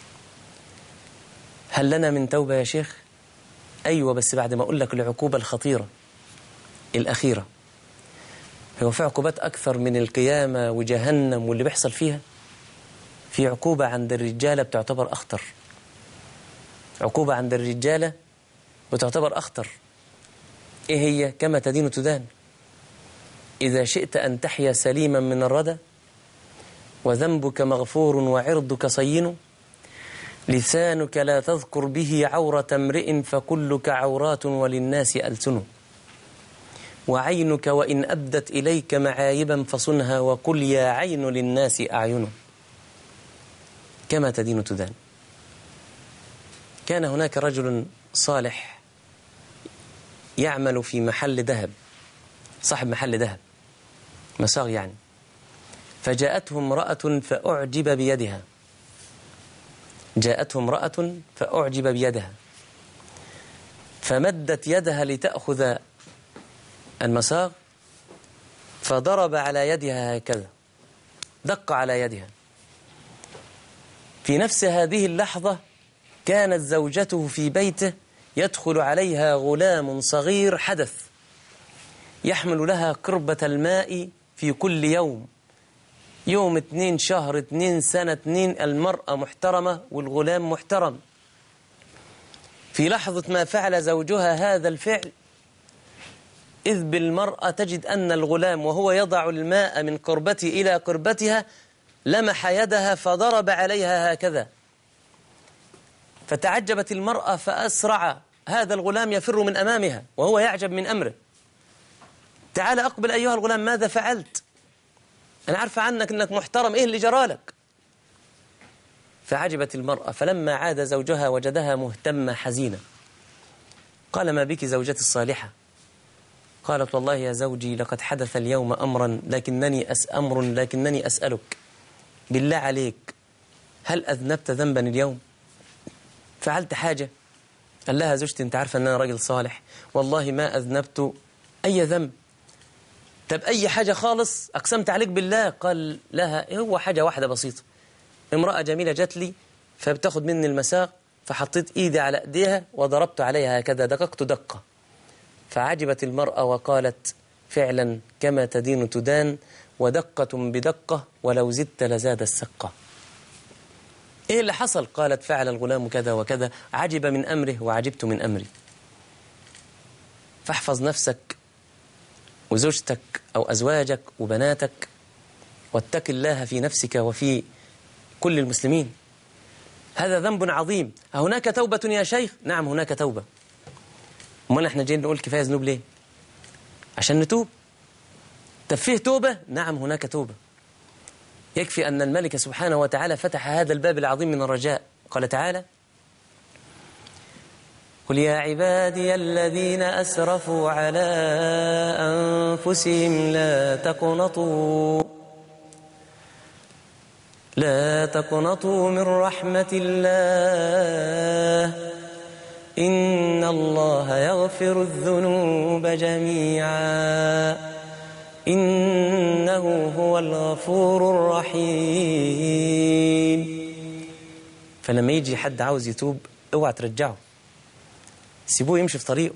هل لنا من توبة يا شيخ؟ أيوة، بس بعد ما أقول لك العقوبة الخطيرة الأخيرة. هو في عقوبات أكثر من القيامة وجهنم واللي بيحصل فيها؟ في عقوبة عند الرجالة بتعتبر أخطر، عقوبة عند الرجالة بتعتبر أخطر. إيه هي؟ كما تدين تدان. إذا شئت أن تحيا سليما من الردى وذنبك مغفور وعرضك صين، لسانك لا تذكر به عورة امرئ فكلك عورات وللناس ألسن، وعينك وإن أبدت إليك معايبا فصنها وقل يا عين للناس أعين. كما تدين تدان. كان هناك رجل صالح يعمل في محل ذهب، صاحب محل ذهب مساغ يعني، فجاءته امرأة فأعجب بيدها، جاءته امرأة فأعجب بيدها، فمدت يدها لتأخذ المساغ، فضرب على يدها هكذا، دق على يدها. في نفس هذه اللحظة كانت زوجته في بيته، يدخل عليها غلام صغير حدث يحمل لها قربة الماء في كل يوم، يوم اتنين شهر اتنين سنة اتنين، المرأة محترمة والغلام محترم. في لحظة ما فعل زوجها هذا الفعل، إذ بالمرأة تجد أن الغلام وهو يضع الماء من قربته إلى قربتها لمح يدها فضرب عليها هكذا، فتعجبت المرأة فأسرع هذا الغلام يفر من أمامها وهو يعجب من أمره. تعال أقبل أيها الغلام، ماذا فعلت؟ أنا عارفة عنك أنك محترم، إيه اللي جرالك؟ فعجبت المرأة، فلما عاد زوجها وجدها مهتمة حزينة. قال: ما بك زوجتي الصالحة؟ قالت: والله يا زوجي لقد حدث اليوم أمرا لكنني أس أمر لكنني أسألك بالله عليك، هل أذنبت ذنبا اليوم؟ فعلت حاجة؟ قال لها: زوجتي أنت عارفة أن أنا راجل صالح، والله ما أذنبت أي ذنب. طب أي حاجة خالص؟ أقسمت عليك بالله. قال لها: هو حاجة واحدة بسيطة، امرأة جميلة جات لي فبتاخد مني المساق، فحطيت إيدي على إيديها وضربت عليها هكذا، دققت دقة. فعجبت المرأة وقالت: فعلا كما تدين تدان، ودقة بدقة ولو زدت لزاد السقة. إيه اللي حصل؟ قالت: فعل الغلام كذا وكذا، عجب من أمره وعجبت من أمري. فاحفظ نفسك وزوجتك أو أزواجك وبناتك، واتق الله في نفسك وفي كل المسلمين. هذا ذنب عظيم. هناك توبة يا شيخ؟ نعم هناك توبة. وما نحن جايين نقول كفاية ذنوب ليه؟ عشان نتوب. طب فيه توبة؟ نعم هناك توبة. يكفي أن الملك سبحانه وتعالى فتح هذا الباب العظيم من الرجاء. قال تعالى: قل يا عبادي الذين أسرفوا على أنفسهم لا تقنطوا لا تقنطوا من رحمة الله إن الله يغفر الذنوب جميعا إنه هو الغفور الرحيم. فلما يجي حد عاوز يتوب اوعى ترجعه، سيبوه يمشي في طريقه.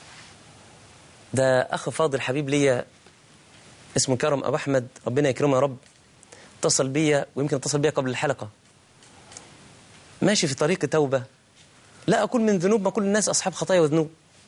ده أخ فاضل حبيب ليا اسمه كرم أبو أحمد، ربنا يكرمه يا رب، اتصل بيا ويمكن اتصل بيا قبل الحلقة، ماشي في طريق توبة. لا أقول من ذنوب، ما كل الناس أصحاب خطايا وذنوب،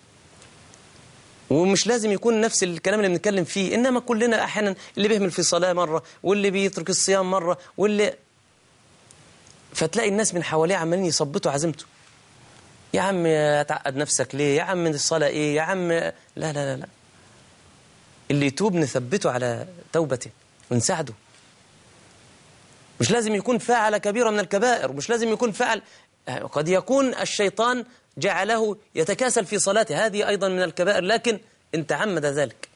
ومش لازم يكون نفس الكلام اللي بنتكلم فيه، إنما كلنا أحيانا اللي بيهمل في الصلاة مرة، واللي بيترك الصيام مرة، واللي فتلاقي الناس من حواليه عمالين يصبطوا عزمته. يا عم تعقد نفسك ليه؟ يا عم الصلاة إيه؟ يا عم لا لا لا لا. اللي يتوب نثبته على توبته ونساعده. مش لازم يكون فاعل كبيرة من الكبائر، مش لازم يكون فاعل، قد يكون الشيطان جعله يتكاسل في صلاته، هذه أيضا من الكبائر، لكن إن تعمد ذلك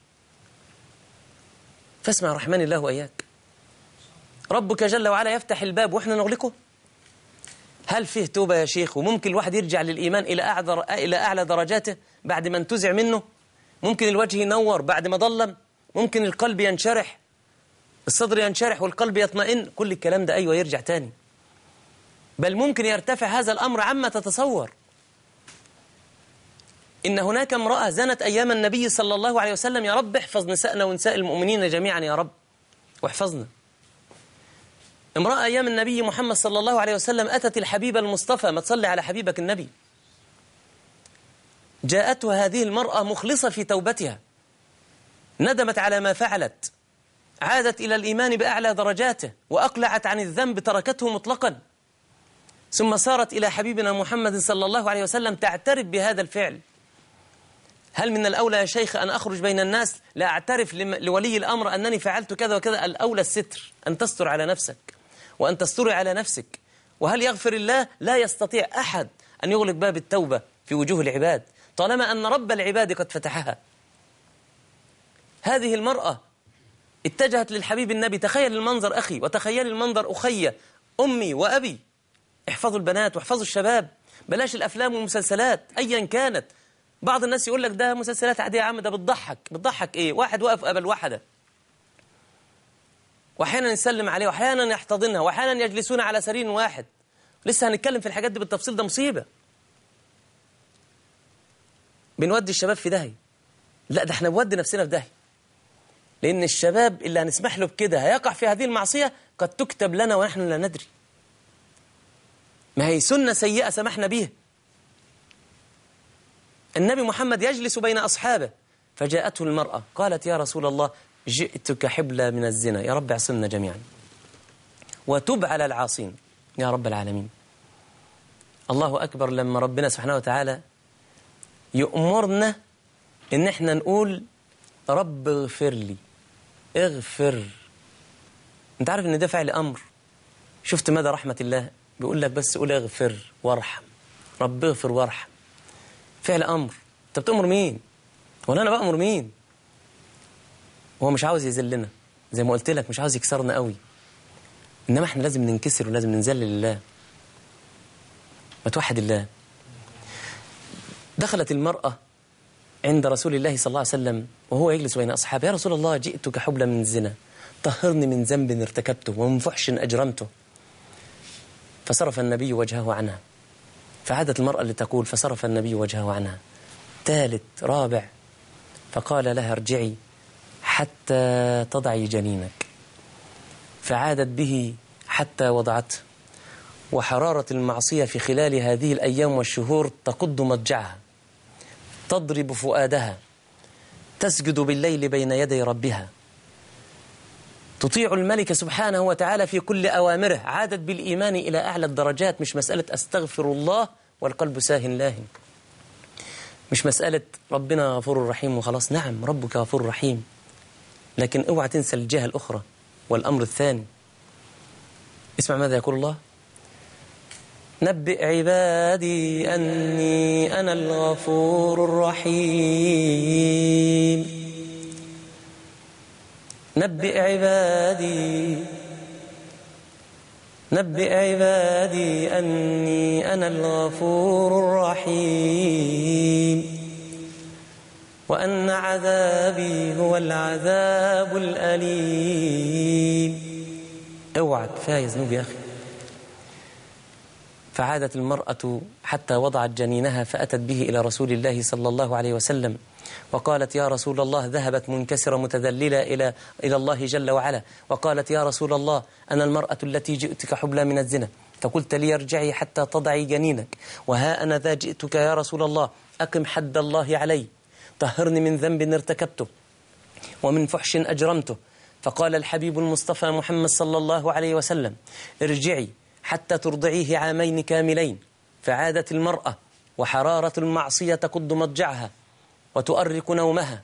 فاسمع رحمن الله وإياك. ربك جل وعلا يفتح الباب وإحنا نغلقه؟ هل فيه توبة يا شيخ وممكن الواحد يرجع للإيمان إلى أعلى إلى أعلى درجاته بعد ما انتزع منه؟ ممكن الوجه ينور بعد ما ظلم؟ ممكن القلب ينشرح، الصدر ينشرح والقلب يطمئن؟ كل الكلام ده أيوة يرجع تاني، بل ممكن يرتفع هذا الأمر عما تتصور. إن هناك امرأة زنت أيام النبي صلى الله عليه وسلم، يا رب احفظ نسائنا ونساء المؤمنين جميعا يا رب، واحفظنا. امرأة أيام النبي محمد صلى الله عليه وسلم أتت الحبيب المصطفى، ما تصلي على حبيبك النبي. جاءتها هذه المرأة مخلصة في توبتها، ندمت على ما فعلت، عادت إلى الإيمان بأعلى درجاته، وأقلعت عن الذنب، تركته مطلقا، ثم سارت إلى حبيبنا محمد صلى الله عليه وسلم تعترف بهذا الفعل. هل من الأولى يا شيخ أن أخرج بين الناس لا أعترف لولي الأمر أنني فعلت كذا وكذا؟ الأولى الستر، أن تستر على نفسك وأن تستر على نفسك. وهل يغفر الله؟ لا يستطيع أحد أن يغلق باب التوبة في وجوه العباد طالما أن رب العباد قد فتحها. هذه المرأة اتجهت للحبيب النبي، تخيل المنظر أخي، وتخيل المنظر أخي، أمي وأبي. احفظوا البنات واحفظوا الشباب، بلاش الأفلام والمسلسلات أيا كانت. بعض الناس يقول لك ده مسلسلات عادية يا عم، ده بتضحك. بتضحك إيه؟ واحد واقف قبل واحدة، وأحيانا يسلم عليه، وأحيانا يحتضنها، وأحيانا يجلسون على سرير واحد. لسه هنتكلم في الحاجات دي بالتفصيل، ده مصيبة. بنودي الشباب في داهية. لا، ده احنا بنودي نفسنا في داهية، لأن الشباب اللي هنسمح له بكده هيقع في هذه المعصية قد تكتب لنا ونحن لا ندري. ما هي سنة سيئة سمحنا بيها. النبي محمد يجلس بين أصحابه، فجاءته المرأة قالت يا رسول الله جئتك حبلى من الزنا، يا رب اعصمنا جميعا وتب على العاصين يا رب العالمين. الله أكبر لما ربنا سبحانه وتعالى يؤمرنا إن احنا نقول رب اغفر لي، اغفر. انت عارف ان ده فعل أمر. شفت مدى رحمة الله؟ بيقول لك بس قول اغفر وارحم، رب اغفر وارحم، فعل أمر. انت بتأمر مين؟ ولا أنا بأمر مين؟ هو مش عاوز يذلنا زي ما قلت لك، مش عاوز يكسرنا قوي، إنما احنا لازم ننكسر ولازم ننزل لله، ما توحد الله. دخلت المرأة عند رسول الله صلى الله عليه وسلم وهو يجلس بين أصحابه، يا رسول الله جئتك حبلى من الزنا، طهرني من ذنب ارتكبته ومن فحش أجرمته. فصرف النبي وجهه عنها، فعادت المرأة لتقول، فصرف النبي وجهه عنها ثالث رابع، فقال لها ارجعي حتى تضعي جنينك. فعادت به حتى وضعته. وحرارة المعصية في خلال هذه الأيام والشهور تقض مضجعها، تضرب فؤادها، تسجد بالليل بين يدي ربها، تطيع الملك سبحانه وتعالى في كل أوامره. عادت بالإيمان إلى أعلى الدرجات، مش مسألة أستغفر الله والقلب ساهن لاهن، مش مسألة ربنا غفور رحيم وخلاص. نعم ربك غفور رحيم، لكن اوعى تنسى الجهة الأخرى والأمر الثاني. اسمع ماذا يقول الله: نبئ عبادي أني أنا الغفور الرحيم. نبئ عبادي نبئ عبادي أني أنا الغفور الرحيم وأن عذابي هو العذاب الأليم. اوعى كفاية ذنوب يا أخي. فعادت المرأة حتى وضعت جنينها فأتت به إلى رسول الله صلى الله عليه وسلم وقالت يا رسول الله، ذهبت منكسرة متذللة إلى إلى الله جل وعلا وقالت يا رسول الله، أنا المرأة التي جئتك حبلى من الزنا، فقلت لي ارجعي حتى تضعي جنينك، وها أنا ذا جئتك يا رسول الله، أقم حد الله علي، طهرني من ذنب ارتكبته ومن فحش أجرمته. فقال الحبيب المصطفى محمد صلى الله عليه وسلم ارجعي حتى ترضعيه عامين كاملين. فعادت المرأة وحرارة المعصية تقض مضجعها وتؤرق نومها،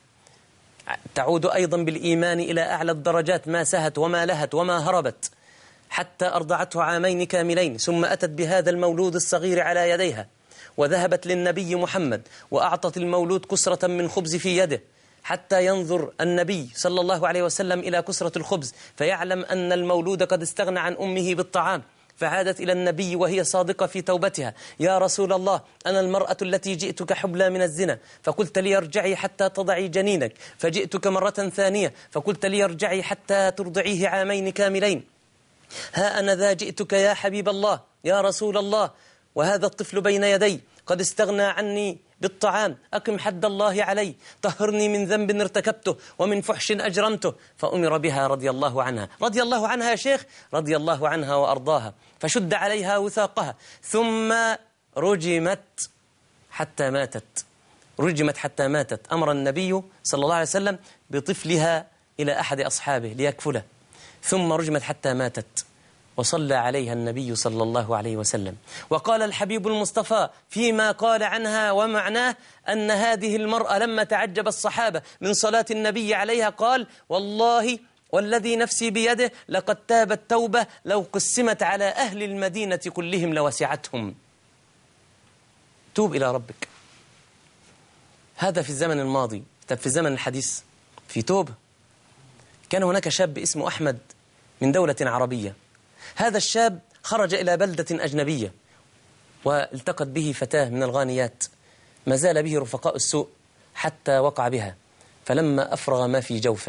تعود أيضا بالإيمان إلى أعلى الدرجات، ما سهت وما لهت وما هربت، حتى أرضعته عامين كاملين، ثم أتت بهذا المولود الصغير على يديها وذهبت للنبي محمد وأعطت المولود كسرة من خبز في يده، حتى ينظر النبي صلى الله عليه وسلم إلى كسرة الخبز فيعلم أن المولود قد استغنى عن أمه بالطعام. فعادت إلى النبي وهي صادقة في توبتها، يا رسول الله، أنا المرأة التي جئتك حبلى من الزنا، فقلت لي ارجعي حتى تضعي جنينك، فجئتك مرة ثانية فقلت لي ارجعي حتى ترضعيه عامين كاملين، ها أنا ذا جئتك يا حبيب الله يا رسول الله، وهذا الطفل بين يدي قد استغنى عني بالطعام، أقم حد الله علي، طهرني من ذنب ارتكبته ومن فحش أجرمته. فأمر بها رضي الله عنها، رضي الله عنها يا شيخ، رضي الله عنها وأرضاها، فشد عليها وثاقها ثم رجمت حتى ماتت، رجمت حتى ماتت. أمر النبي صلى الله عليه وسلم بطفلها إلى أحد أصحابه ليكفله، ثم رجمت حتى ماتت، وصلى عليها النبي صلى الله عليه وسلم. وقال الحبيب المصطفى فيما قال عنها ومعناه أن هذه المرأة لما تعجب الصحابة من صلاة النبي عليها قال والله والذي نفسي بيده لقد تابت توبة لو قسمت على أهل المدينة كلهم لوسعتهم. توب إلى ربك. هذا في الزمن الماضي. طب في الزمن الحديث في توبة. كان هناك شاب اسمه أحمد من دولة عربية. هذا الشاب خرج إلى بلدة أجنبية والتقت به فتاة من الغانيات، ما زال به رفقاء السوء حتى وقع بها، فلما أفرغ ما في جوفه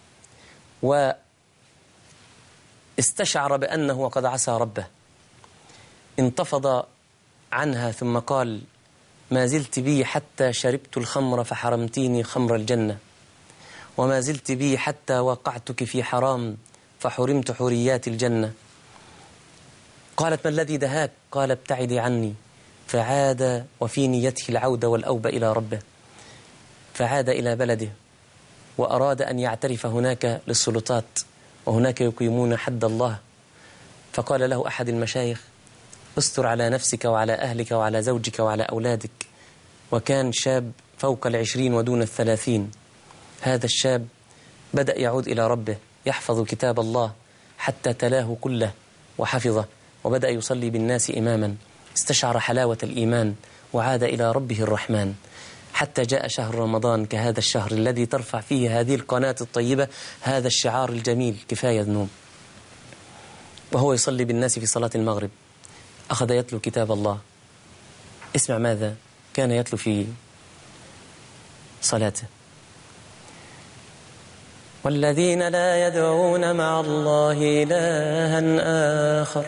واستشعر بأنه قد عصى ربه انتفض عنها ثم قال ما زلت بي حتى شربت الخمر فحرمتيني خمر الجنة، وما زلت بي حتى وقعتك في حرام فحرمت حريات الجنة. قالت ما الذي دهاك؟ قال ابتعدي عني. فعاد وفي نيته العودة والأوبة إلى ربه، فعاد إلى بلده وأراد أن يعترف هناك للسلطات، وهناك يقيمون حد الله. فقال له أحد المشايخ استر على نفسك وعلى أهلك وعلى زوجك وعلى أولادك. وكان شاب فوق العشرين ودون الثلاثين. هذا الشاب بدأ يعود إلى ربه، يحفظ كتاب الله حتى تلاه كله وحفظه، وبدأ يصلي بالناس إماما، استشعر حلاوة الإيمان وعاد إلى ربه الرحمن، حتى جاء شهر رمضان كهذا الشهر الذي ترفع فيه هذه القناة الطيبة هذا الشعار الجميل كفاية ذنوب. وهو يصلي بالناس في صلاة المغرب أخذ يتلو كتاب الله. اسمع ماذا كان يتلو في صلاته: والذين لا يدعون مع الله إلها آخر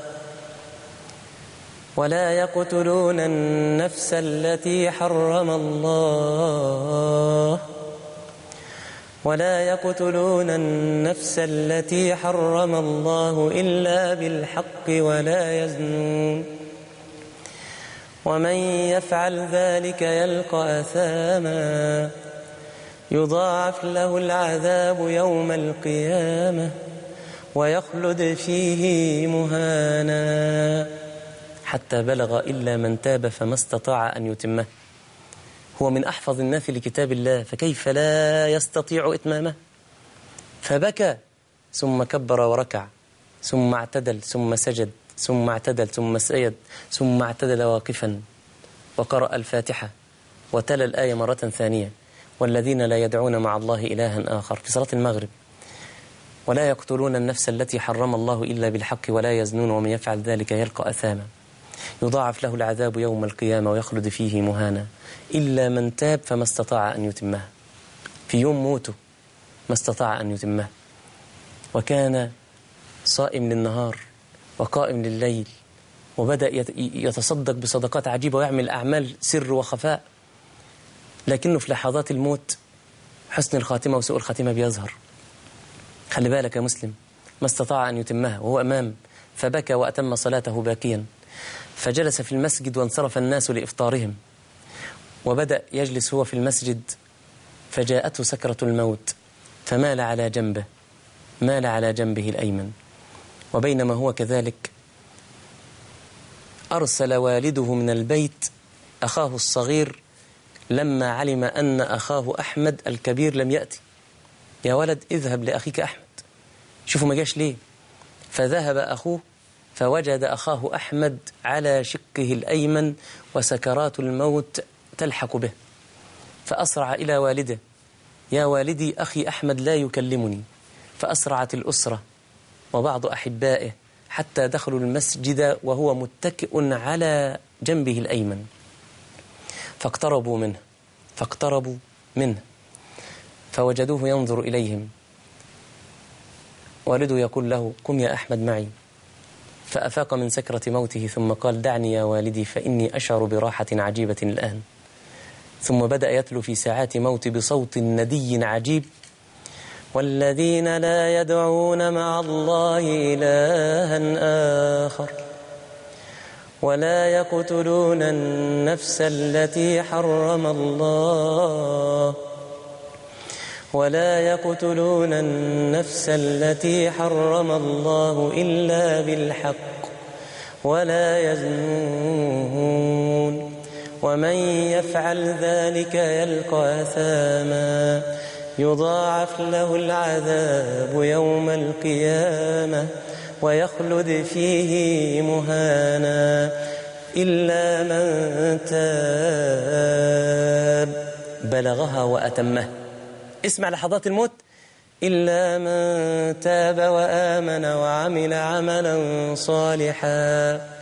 ولا يقتلون النفس التي حرم الله ولا يقتلون النفس التي حرم الله إلا بالحق ولا يزنون ومن يفعل ذلك يلقى أثاما يضاعف له العذاب يوم القيامة ويخلد فيه مهانا حتى بلغ إلا من تاب فما استطاع أن يتمه. هو من أحفظ الناس لكتاب الله، فكيف لا يستطيع إتمامه؟ فبكى ثم كبر وركع ثم اعتدل ثم سجد ثم اعتدل ثم سجد ثم اعتدل واقفا وقرأ الفاتحة وتلا الآية مرة ثانية: والذين لا يدعون مع الله إلها آخر، في صلاة المغرب: ولا يقتلون النفس التي حرم الله إلا بالحق ولا يزنون ومن يفعل ذلك يلقى أثاما يضاعف له العذاب يوم القيامة ويخلد فيه مهانا إلا من تاب فما استطاع أن يتمها. في يوم موته ما استطاع أن يتمها، وكان صائم للنهار وقائم لليل، وبدأ يتصدق بصدقات عجيبة ويعمل أعمال سر وخفاء، لكنه في لحظات الموت حسن الخاتمة وسوء الخاتمة بيظهر. خلي بالك يا مسلم، ما استطاع أن يتمها وهو أمام، فبكى وأتم صلاته باكيا، فجلس في المسجد وانصرف الناس لإفطارهم، وبدأ يجلس هو في المسجد، فجاءته سكرة الموت فمال على جنبه مال على جنبه الأيمن. وبينما هو كذلك أرسل والده من البيت أخاه الصغير لما علم أن أخاه أحمد الكبير لم يأتي: يا ولد اذهب لأخيك أحمد. شوفوا ما جاش ليه. فذهب أخوه فوجد أخاه أحمد على شقه الأيمن وسكرات الموت تلحق به، فأسرع إلى والده: يا والدي أخي أحمد لا يكلمني. فأسرعت الأسرة وبعض أحبائه حتى دخلوا المسجد وهو متكئ على جنبه الأيمن، فاقتربوا منه فاقتربوا منه فوجدوه ينظر إليهم. والده يقول له: قم يا أحمد معي. فأفاق من سكرة موته ثم قال: دعني يا والدي فإني أشعر براحة عجيبة الآن. ثم بدأ يتلو في ساعات موت بصوت ندي عجيب: والذين لا يدعون مع الله إلها آخر ولا يقتلون النفس التي حرم الله ولا يقتلون النفس التي حرم الله إلا بالحق ولا يزنون ومن يفعل ذلك يلقى أثاما يضاعف له العذاب يوم القيامة ويخلد فيه مهانا إلا من تاب. بلغها وأتمه. اسمع لحظات الموت: إلا من تاب وآمن وعمل عملا صالحا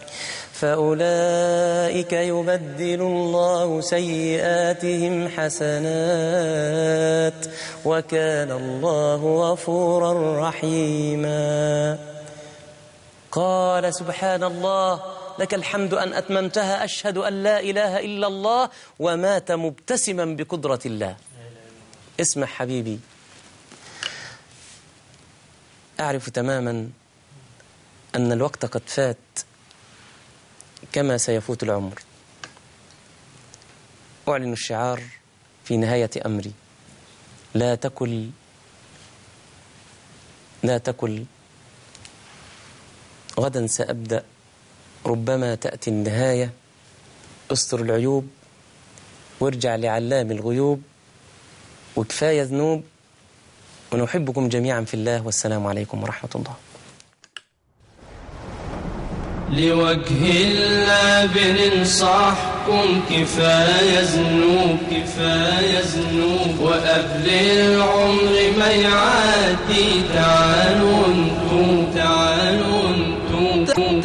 فأولئك يبدل الله سيئاتهم حسنات وكان الله غفورا رحيما. قال: سبحان الله، لك الحمد أن أتممتها، أشهد أن لا إله إلا الله، ومات مبتسما بقدرة الله. اسمع حبيبي، أعرف تماما أن الوقت قد فات كما سيفوت العمر. أعلن الشعار في نهاية أمري: لا تكل لا تكل غدا سأبدأ، ربما تأتي النهاية. استر العيوب وارجع لعلام الغيوب، وكفاية ذنوب، ونحبكم جميعا في الله، والسلام عليكم ورحمة الله. لوجه الله بننصحكم كفاية ذنوب كفاية ذنوب، وقبل العمر ما يعدي تعالوا انتم تعالوا انتم